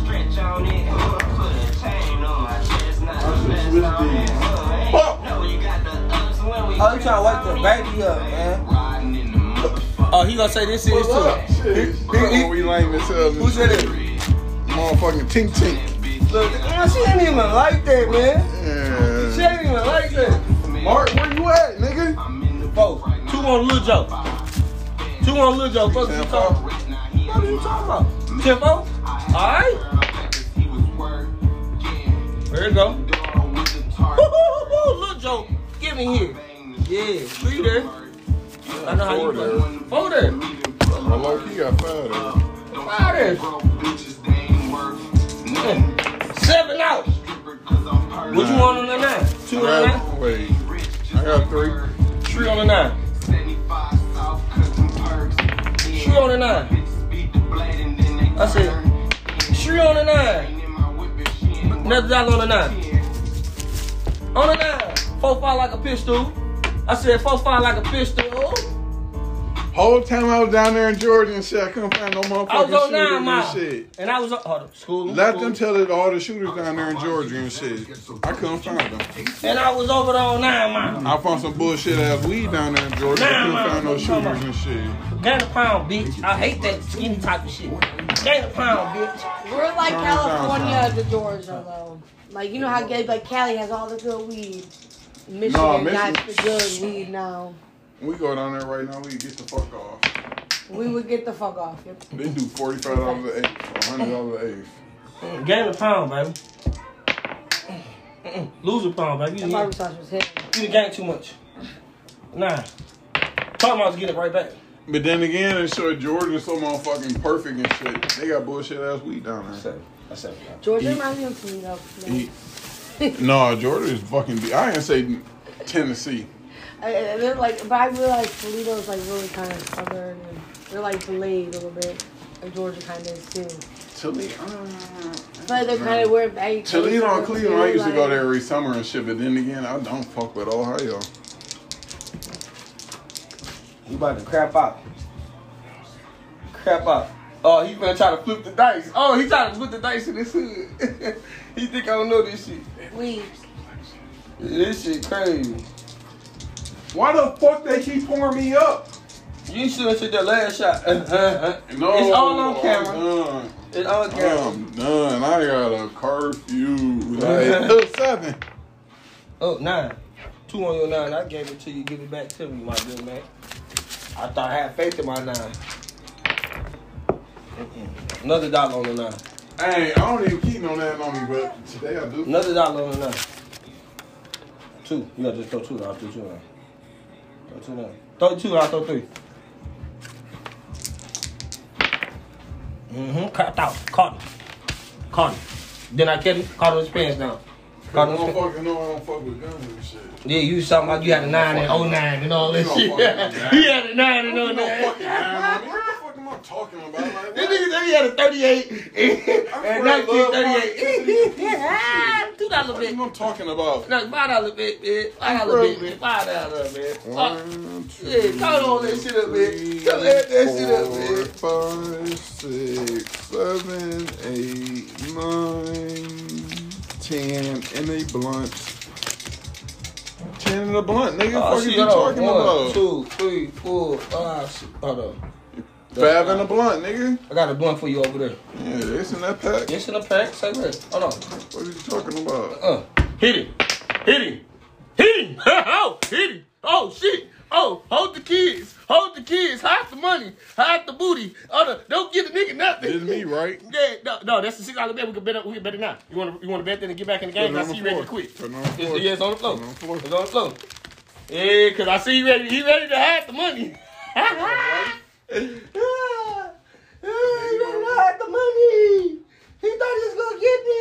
I'll switch these. Oh! Oh, you trying to wake the baby up, man. Oh, he gonna say this is What's up? too. Shit. He- he- Oh, we lame as hell. Who said it? Motherfucking tink tink. Look, man, she ain't even like that, man. She Yeah. ain't even man. Like that. Mark, where you at, nigga? Four. Two on Lil Joe. Two on Lil Joe. Fuck you talking. What are you talking about? Ten four? Alright. There you go. Woo-hoo-hoo-hoo. Lil Joe. Get me here. Yeah. Three there. I know how you play. Four there. My low key got five there. Five there. Seven out. What you want on the nine? Two on the nine? Wait. I got three. Three on the nine. Three on the nine. I said, three on the nine. Another dollar on the nine. On the nine. Four five like a pistol. I said four five like a pistol. Whole time I was down there in Georgia and shit, I couldn't find no I was on motherfucking nine shooters mile. and shit. And I was on hold up, school. Let school. them tell it all the shooters down there in Georgia and shit. I couldn't find them. And I was over there on nine mile. I found some bullshit ass weed down there in Georgia. I couldn't find no shooters and shit. Gain a pound, bitch. I hate that skinny type of shit. Gain a pound, bitch. We're like Turn California down, to Georgia, though. Like, you know how gay, like Cali has all the good weed. Michigan No, got Michigan- the good weed now. We go down there right now, we get the fuck off. We would get the fuck off. Yep. They do forty-five dollars an eighth, one hundred dollars an eighth. Gain a pound, baby. Mm-mm. Lose a pound, baby. The You, barbecue sauce was hitting. you done gained too much. Nah. Talking about to get it right back. But then again, it's sure Georgia's so motherfucking perfect and shit. They got bullshit ass weed down there. Seven. That's seven. Georgia Eat. reminds me of Toledo. Eat. No, Georgia is fucking. I ain't say Tennessee. I, I- they're like, but I realize Toledo is like really kind of southern and they're like delayed a little bit. Like Georgia kind of is too. Toledo. Uh, But they're kind of where they. Toledo and Cleveland. I used to go like- there every summer and shit. But then again, I don't fuck with Ohio. You about to crap out. Crap out. Oh, he finna try to flip the dice. Oh, he trying to flip the dice in this hood. He think I don't know this shit. Weed. This shit crazy. Why the fuck they keep pouring me up? You should have took that last shot. No, It's all on camera. I'm done. It's on camera. I'm done. I got a curfew. Like, seven. Oh, nine. Two on your nine. I gave it to you. Give it back to me, my good man. I thought I had faith in my nine. Mm-mm. Another dollar on the nine. Hey, I don't even keep no that on me, but today I do. Another dollar on the nine. Two. You gotta just throw two. I'll throw two now. Throw two now. Throw two. I'll throw three. Mm-hmm. Caught out. Caught him. Caught him. Then I kept him. Caught him his pants down. I Caught him his don't pants. fucking know I don't fuck with guns and shit. Yeah, you was talking about you had a nine and oh nine and all that You shit. don't fucking know. He had a nine and oh No nine. fucking nine on me. What the fuck am I talking about? Like, This what? nigga said he had a thirty-eight and nineteen thirty-eight. Two dollar What bit. am I talking about? No, five dollar bit, man. Five dollar bit, man. Five dollar, man. Fuck. One, two, Yeah, count all that shit up, man. three, Count that shit up, four, man. five, six, seven, eight, nine, ten, and a blunt. Ten and a blunt, nigga. Oh, What the fuck shit, are you hold on. talking One, about? two, three, four, five, six. Hold on. Five and a blunt, nigga. I got a blunt for you over there. Yeah, it's in that pack. Yes, in the pack. Say what? Hold on. What are you talking about? Uh, hit him. Hit him. Hit him. Oh, hit him. Oh, shit. Oh, hold the kids. Hold the kids. Hide the money. Hide the booty. Oh, no, don't get the nigga nothing. It's me, right? Yeah, no, no, that's the six dollar bet. We can bet. We can bet it now. You want to? You want to bet then and get back in the game? Put it I on see the you ready to floor. quit. Put it on the It's, floor. yeah, it's on the floor. Put it on the floor. It's on the floor. Yeah, cause I see you ready. He ready to hide the money. He ready to hide the money. He thought he was gonna get me.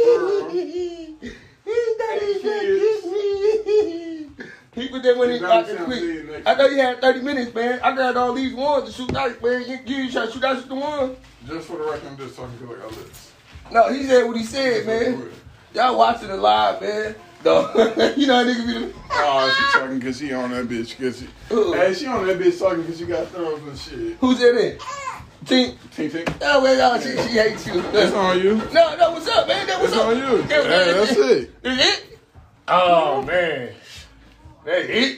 He thought he was gonna get me. He put that money back in quick. I thought you had thirty minutes, man. I got all these ones to shoot dice, man. You, you try to shoot dice with the one. Just for the record, I'm just talking because I got lips. No, he said what he said, man. Y'all watching it live, man. No, you know how nigga be the. Oh, she talking because she on that bitch. Cause she, Ooh. hey, she on that bitch talking because she got thumbs and shit. Who's that in? Tink. Tink, tink. Oh, well, y'all, she, she hates you. That's on you. No, no, what's up, man? That what's That's up? on you. That- Hey, that's it. Is it? Oh, man. That's it.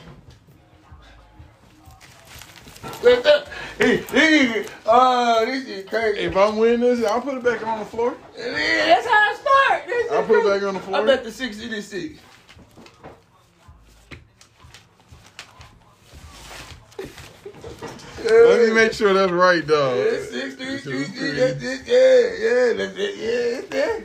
What's up? Hey, hey, oh, this is crazy. If I'm winning this, I'll put it back on the floor. Yeah, that's how I start. This is I'll put it crazy. back on the floor. I bet the six in this six. Let me make sure that's right, dog. Yeah, six, three, three, three, that's it. Yeah, yeah, that's it. Yeah,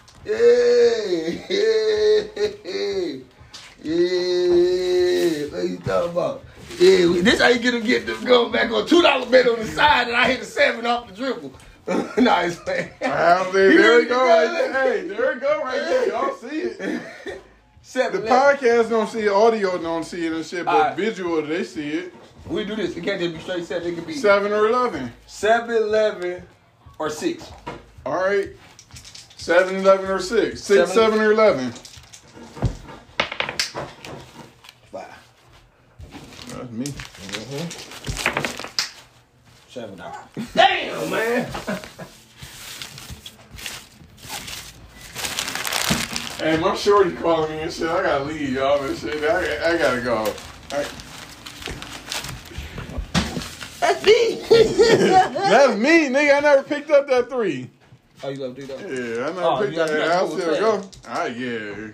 it's that. Yeah, yeah, yeah. What you talking about? Yeah, we- this how you get them get them going back on two dollar bet on the side, and I hit a seven off the dribble. Nice man. Wow, there, You there really we go got right it? there. Hey, there we go right there. Y'all see it. Seven. The podcast don't see it, audio don't see it and shit, but Alright. visual, they see it. We do this. It can't just be straight seven. It can be Seven or eleven. seven, eleven, or six. All right. Seven, eleven, or six. Six, Seven. seven, or eleven. Five. That's me. Mm-hmm. Seven dollars. Damn, man. Hey, my shorty calling me and shit. I gotta leave, y'all, and shit. I, I gotta go. I, That's me. that's me, nigga. I never picked up that three. Oh, you love to do that? Yeah, I never Oh, picked you got- that. you got I'll school still with go. Ah, yeah.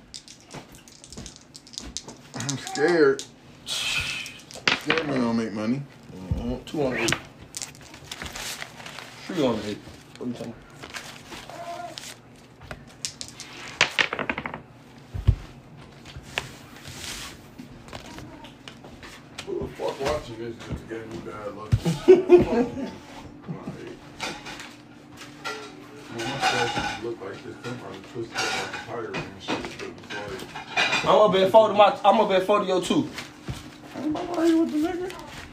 I'm scared. Scared we don't make money. Mm-hmm. Two on eight. Three on eight. What you talking Who the fuck watching this just gave me bad luck? My face look like this. Come from twisted like a tire and shit. But it's like, I'm gonna bet forty. My, I'm gonna bet forty your two. ain't nobody with the nigga.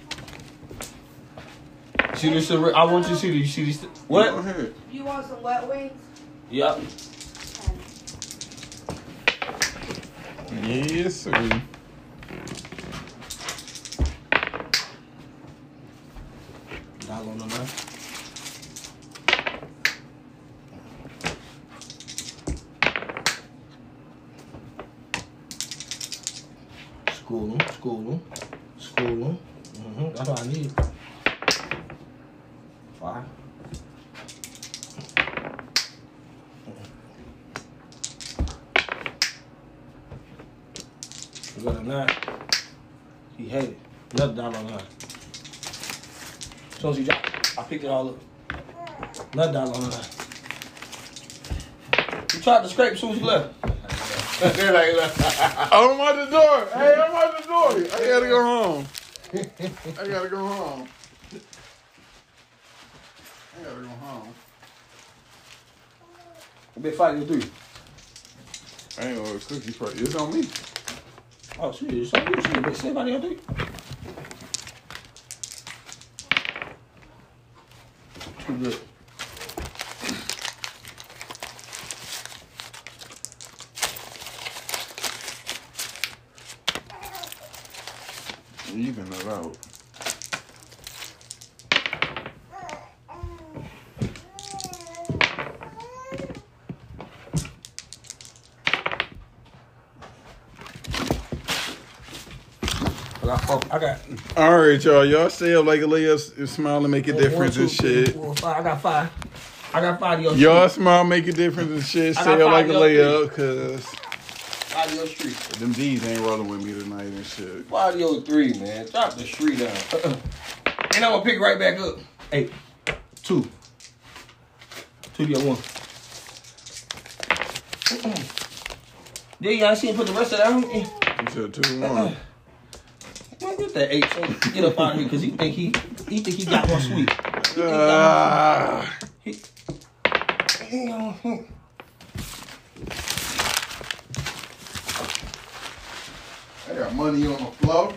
See this? I want you to see this. You see this? Go What? ahead. You want some wet wings? Yep. Yes, sir. Dollar on the line. School them, school them, school them. Mm-hmm. That's what I need. Five. You got a nine. He hated it. Another dollar on nine. As soon as you drop, I picked it all up. Another dollar on nine. You tried to scrape as soon as you left. They're like, I'm out the door. Hey, I'm out the door. I gotta go home. I gotta go home. I gotta go home. been fighting three. I ain't know what cookie part. It's on me. Oh, shit. It's on you. Shit, been somebody on three. Too good. Even it out. I got four. I got. All right, y'all. Y'all stay up like a layup and smile and make a difference one, and two, three, shit. four, five. I got five. I got five of your Y'all street. smile, make a difference and shit. I Stay got up like a five of your layup, cause Five of your street. them D's ain't rolling with me tonight and shit. Five of your three, man. Drop the street down. And I'm gonna pick right back up. Eight. Two. Two to your one. Yeah, y'all see him put the rest of that on me. You said two one. Man, get that eight. So get up out of here, cause he think he he think he got more sweet. Ah. He, he don't- hmm. I got money on the floor.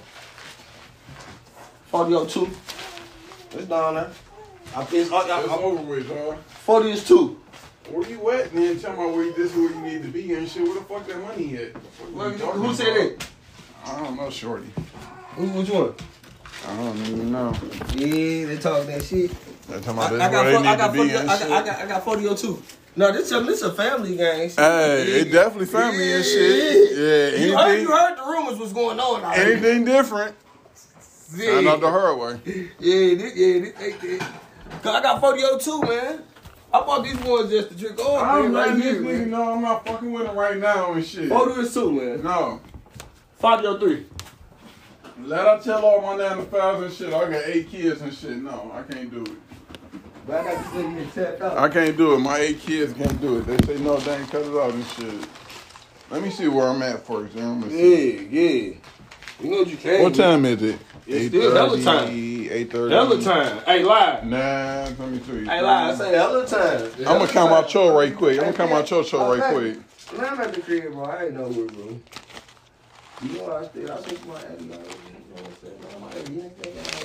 forty oh two. It's down there. I, it's, I, I, It's I, over with, y'all. forty is two. Where you at? And then tell me where you, this is where you need to be and shit. Where the fuck that money at? Who, who said it? I don't know, shorty. Who, which one? I don't even know. Yeah, they talk that shit. They're talking I, about this I, got, where fo- they I, need got to be forty, I, and got, shit. I, got, I got forty oh two. No, this a, this a family gang. Hey, Yeah. it definitely family and shit. Yeah, You heard, anything, you heard the rumors what's going on out here. anything different. Yeah. I know the hard way. Yeah, this, yeah, this, they, they. Cause I got forty oh two, man. I bought these ones just to drink on, I'm man, right letting this here, nigga man. know I'm not fucking with him right now and shit. forty is two, man. No. forty oh three. Let I tell all my nine to fives and shit. I got eight kids and shit. No, I can't do it. But I got to get you tapped out. I can't do it. My eight kids can't do it. They say no, they ain't cut it out and shit. Let me see where I'm at first. I'm Yeah, yeah. You know what you can. What time is it? It's still hella time. eight thirty. Hella time. Hey, live. Nah, let me see. Hey, live. I say hella time. I'm gonna count my chore right quick. I'm gonna count my chore chore right quick. Man, I'm at the crib, bro. I ain't know where, bro. You know I still, I think my Eddie, like, you know what I'm saying? Man, my Eddie, you ain't think that.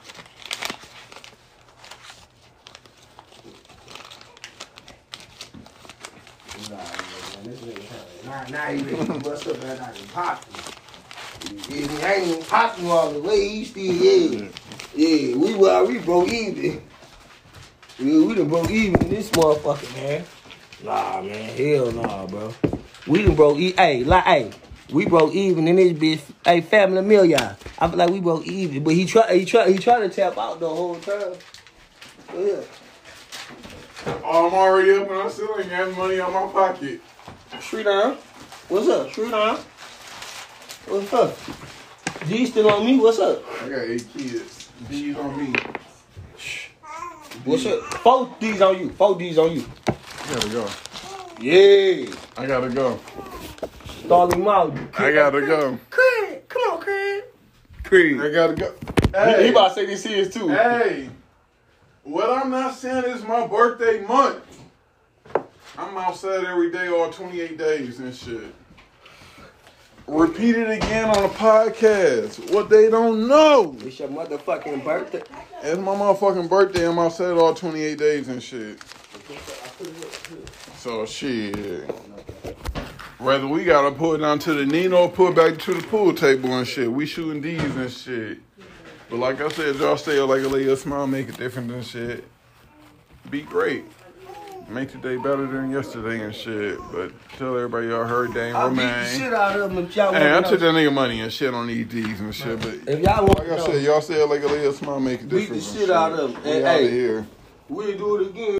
Nah, man, this nigga, nah, nah, he ready to bust up, man, I can pop him. Yeah, I ain't even popping all the way, he still, yeah. Yeah, we, well, we broke even. Yeah, we done broke even in this motherfucker, man. Nah, man, hell nah, bro. We done broke even, hey, like, hey. We broke even in this bitch. Hey, family meal, y'all. I feel like we broke even, but he try, he try, he tried to tap out the whole time. So, yeah. Oh, I'm already up and I still ain't got money on my pocket. Street down. What's up? Street down. What's up? G still on me? What's up? I got eight kids. D's on me. What's up? Four D's on you. Four D's on you. I gotta go. Yeah. I gotta go. Stall him out. I gotta go. Craig, come on, Craig. Craig. I gotta go. Hey. Hey, He about to say this is too. hey, what I'm not saying is my birthday month. I'm outside every day, all twenty-eight days and shit. Repeat it again on a podcast. What they don't know. It's your motherfucking birthday. It's my motherfucking birthday. I'm outside all twenty-eight days and shit. So shit. Whether we gotta pull it down to the Nino or pull it back to the pool table and shit. We shooting D's and shit. But like I said, y'all stay up like a lady, a smile, make it different and shit. Be great. Make today better than yesterday and shit. But tell everybody y'all heard Dame I'll beat the Romaine. shit out of him if y'all want Hey, I to took know. that nigga money and shit on these D's and shit. But If y'all want like to I know, said, y'all stay up like a lady, a smile, make it beat different. the and shit out of him. We And, out hey, of here. we'll do it again.